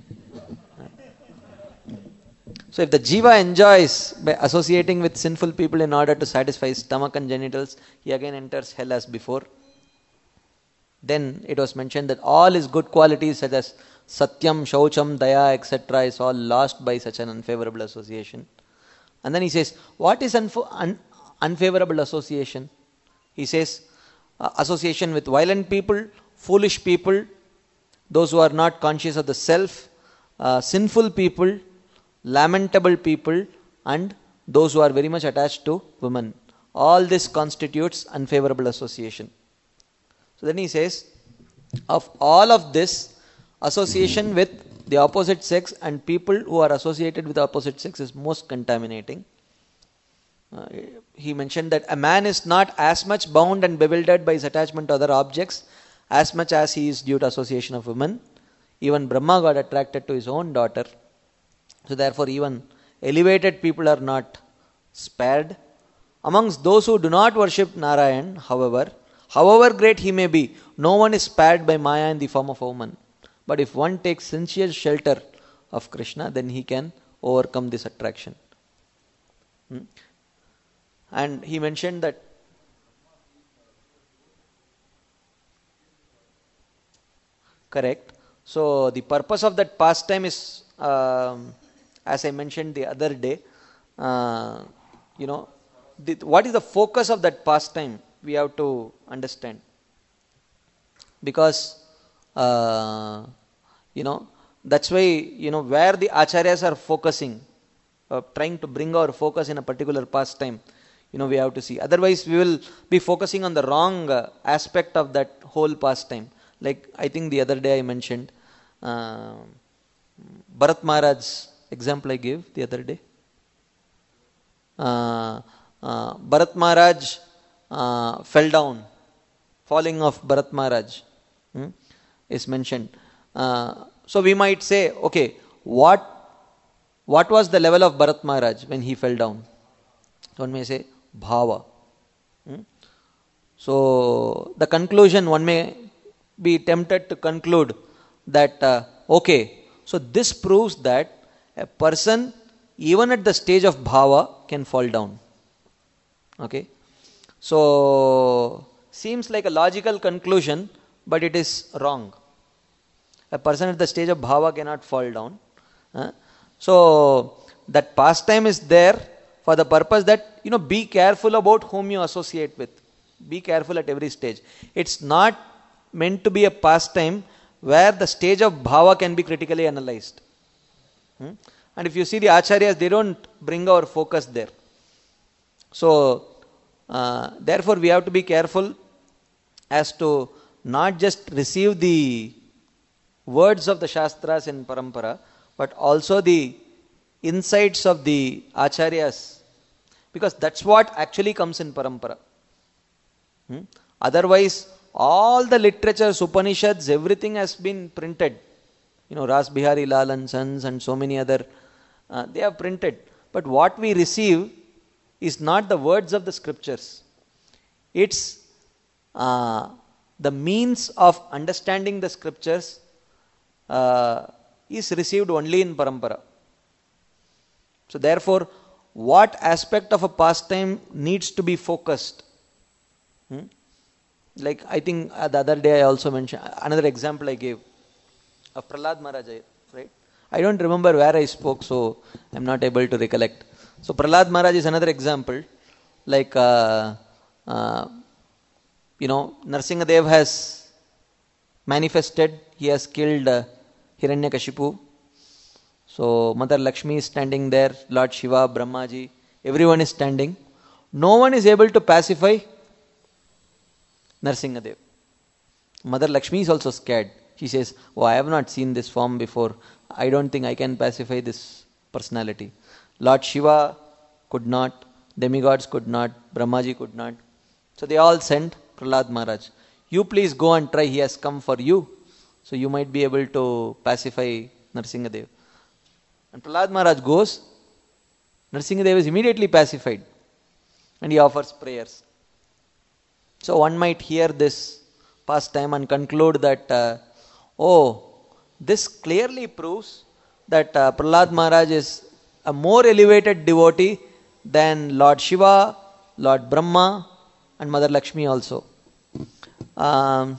So if the jiva enjoys by associating with sinful people in order to satisfy his stomach and genitals, he again enters hell as before. Then it was mentioned that all his good qualities such as satyam, shaucham, daya, et cetera is all lost by such an unfavorable association. And then he says, what is unf- un- unfavorable association? He says, uh, association with violent people, foolish people, those who are not conscious of the self, uh, sinful people, lamentable people, and those who are very much attached to women. All this constitutes unfavorable association. So then he says, of all of this, association with the opposite sex and people who are associated with the opposite sex is most contaminating. Uh, he mentioned that a man is not as much bound and bewildered by his attachment to other objects as much as he is due to association of women. Even Brahma got attracted to his own daughter. So therefore even elevated people are not spared. Amongst those who do not worship Narayan, however, however great he may be, no one is spared by Maya in the form of a woman. But if one takes sincere shelter of Krishna, then he can overcome this attraction. Hmm? And he mentioned that correct. So the purpose of that pastime is, um, as I mentioned the other day, uh, you know, the, what is the focus of that pastime? We have to understand. Because, uh, you know, that's why, you know, where the acharyas are focusing, uh, trying to bring our focus in a particular pastime, you know, we have to see. Otherwise, we will be focusing on the wrong uh, aspect of that whole pastime. Like, I think the other day I mentioned, uh, Bharat Maharaj's example I gave the other day. Uh, uh, Bharat Maharaj uh, fell down. Falling of Bharat Maharaj hmm, is mentioned. Uh, so we might say, okay, what what was the level of Bharat Maharaj when he fell down? So one may say, bhava. Hmm? So the conclusion, one may be tempted to conclude that, uh, okay, so this proves that a person, even at the stage of bhava, can fall down. Okay. So, seems like a logical conclusion, but it is wrong. A person at the stage of bhava cannot fall down. Uh, so, that pastime is there for the purpose that, you know, be careful about whom you associate with. Be careful at every stage. It's not meant to be a pastime where the stage of bhava can be critically analyzed. Hmm? And if you see the acharyas, they don't bring our focus there. So, uh, therefore we have to be careful as to not just receive the words of the shastras in parampara, but also the insights of the acharyas, because that's what actually comes in parampara. Hmm? Otherwise, all the literatures, Upanishads, everything has been printed. You know, Ras Bihari Lal and Sons and so many other, uh, they have printed. But what we receive is not the words of the scriptures. It's uh, the means of understanding the scriptures uh, is received only in parampara. So therefore, what aspect of a pastime needs to be focused? Hmm? Like I think uh, the other day I also mentioned, another example I gave of Prahlad Maharaj, right? I don't remember where I spoke, so I'm not able to recollect. So Prahlad Maharaj is another example. Like, uh, uh, you know, Narsingadev has manifested, he has killed uh, Hiranyakashipu. So Mother Lakshmi is standing there, Lord Shiva, Brahmaji, everyone is standing. No one is able to pacify Narsingadev. Mother Lakshmi is also scared. She says, oh, I have not seen this form before. I don't think I can pacify this personality. Lord Shiva could not, demigods could not, Brahmaji could not. So they all sent Prahlad Maharaj. You please go and try, he has come for you. So you might be able to pacify Narasimhadev. And Prahlad Maharaj goes, Narasimhadev is immediately pacified. And he offers prayers. So one might hear this pastime and conclude that, uh, oh, this clearly proves that uh, Prahlad Maharaj is a more elevated devotee than Lord Shiva, Lord Brahma, and Mother Lakshmi also. Um,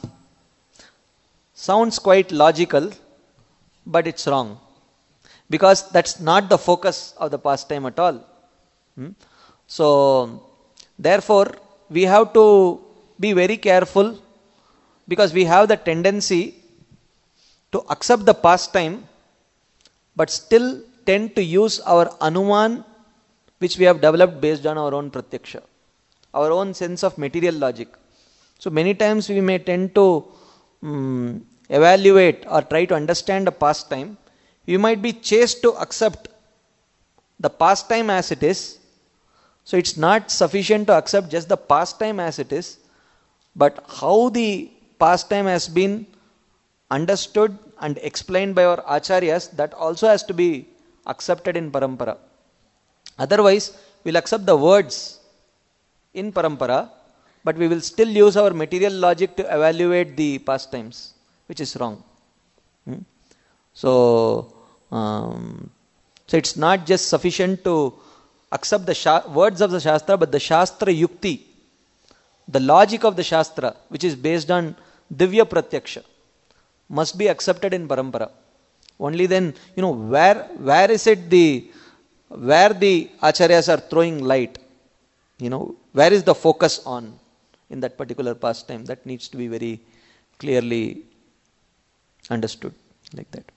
sounds quite logical, but it's wrong. Because that's not the focus of the pastime at all. Hmm? So, therefore, we have to be very careful, because we have the tendency to accept the pastime but still tend to use our anuman which we have developed based on our own pratyaksha, our own sense of material logic. So many times we may tend to um, evaluate or try to understand a pastime. We might be chased to accept the pastime as it is. So it's not sufficient to accept just the pastime as it is, but how the pastime has been understood and explained by our acharyas, that also has to be accepted in parampara. Otherwise, we'll accept the words in parampara, but we will still use our material logic to evaluate the pastimes, which is wrong. Hmm? So, um, so it's not just sufficient to accept the sha- words of the Shastra, but the Shastra Yukti, the logic of the Shastra, which is based on Divya Pratyaksha, must be accepted in parampara. Only then, you know, where where is it the, where the acharyas are throwing light, you know, where is the focus on in that particular pastime, that needs to be very clearly understood like that.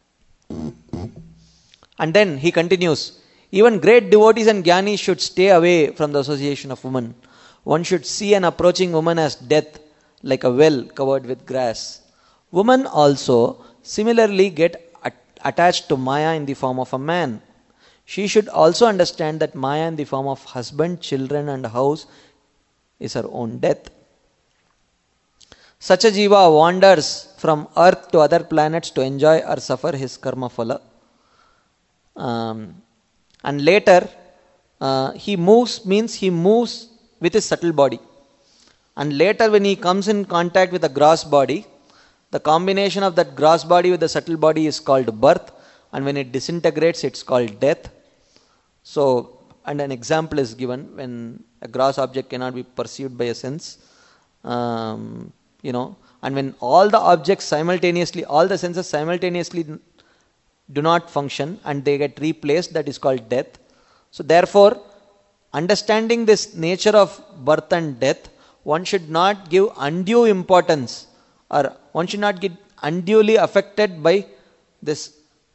And then he continues, even great devotees and jnanis should stay away from the association of women. One should see an approaching woman as death, like a well covered with grass. Women also similarly get at- attached to Maya in the form of a man. She should also understand that Maya in the form of husband, children and house is her own death. Such a jiva wanders from earth to other planets to enjoy or suffer his karma phala. Um, and later uh, he moves, means he moves with his subtle body. And later when he comes in contact with the gross body, the combination of that gross body with the subtle body is called birth, and when it disintegrates, it's called death. So, and an example is given when a gross object cannot be perceived by a sense, um, you know, and when all the objects simultaneously, all the senses simultaneously do not function and they get replaced, that is called death. So, therefore, understanding this nature of birth and death, one should not give undue importance, or one should not get unduly affected by this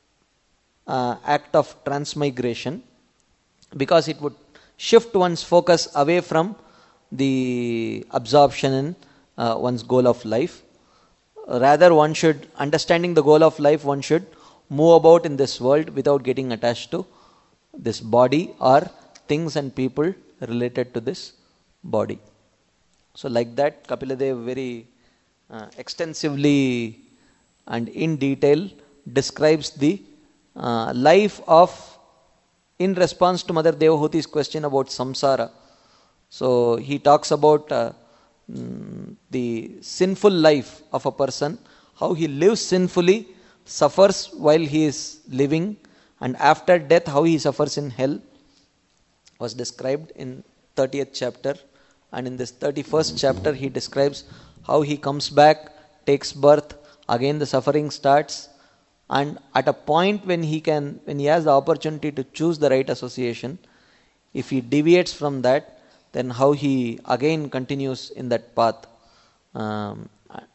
uh, act of transmigration, because it would shift one's focus away from the absorption in uh, one's goal of life. Rather, one should, understanding the goal of life, one should move about in this world without getting attached to this body or things and people related to this body. So like that, Kapila Dev very uh, extensively and in detail describes the uh, life of, in response to Mother Devahuti's question about samsara. So he talks about uh, mm, the sinful life of a person, how he lives sinfully, suffers while he is living, and after death how he suffers in hell was described in thirtieth chapter. And in this thirty-first chapter he describes how he comes back, takes birth, again the suffering starts, and at a point when he can, when he has the opportunity to choose the right association, if he deviates from that, then how he again continues in that path. Um,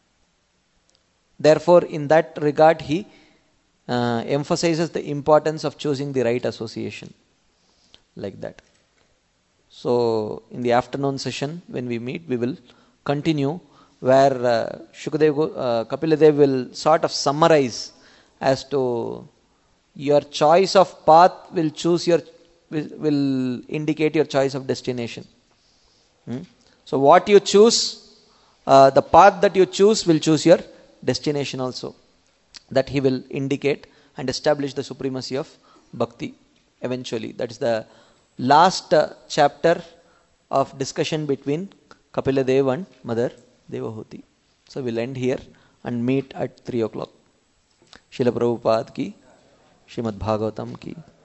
therefore, in that regard, he uh, emphasizes the importance of choosing the right association, like that. So, in the afternoon session, when we meet, we will continue where uh, Shukadev, uh, Kapila Dev will sort of summarize as to your choice of path will choose your, will, will indicate your choice of destination. Hmm? So what you choose, uh, the path that you choose will choose your destination also. That he will indicate and establish the supremacy of bhakti eventually. That is the last uh, chapter of discussion between Kapila Dev and Mother Devahuti. So we'll end here and meet at three o'clock. Srila Prabhupada ki, Srimad Bhagavatam ki.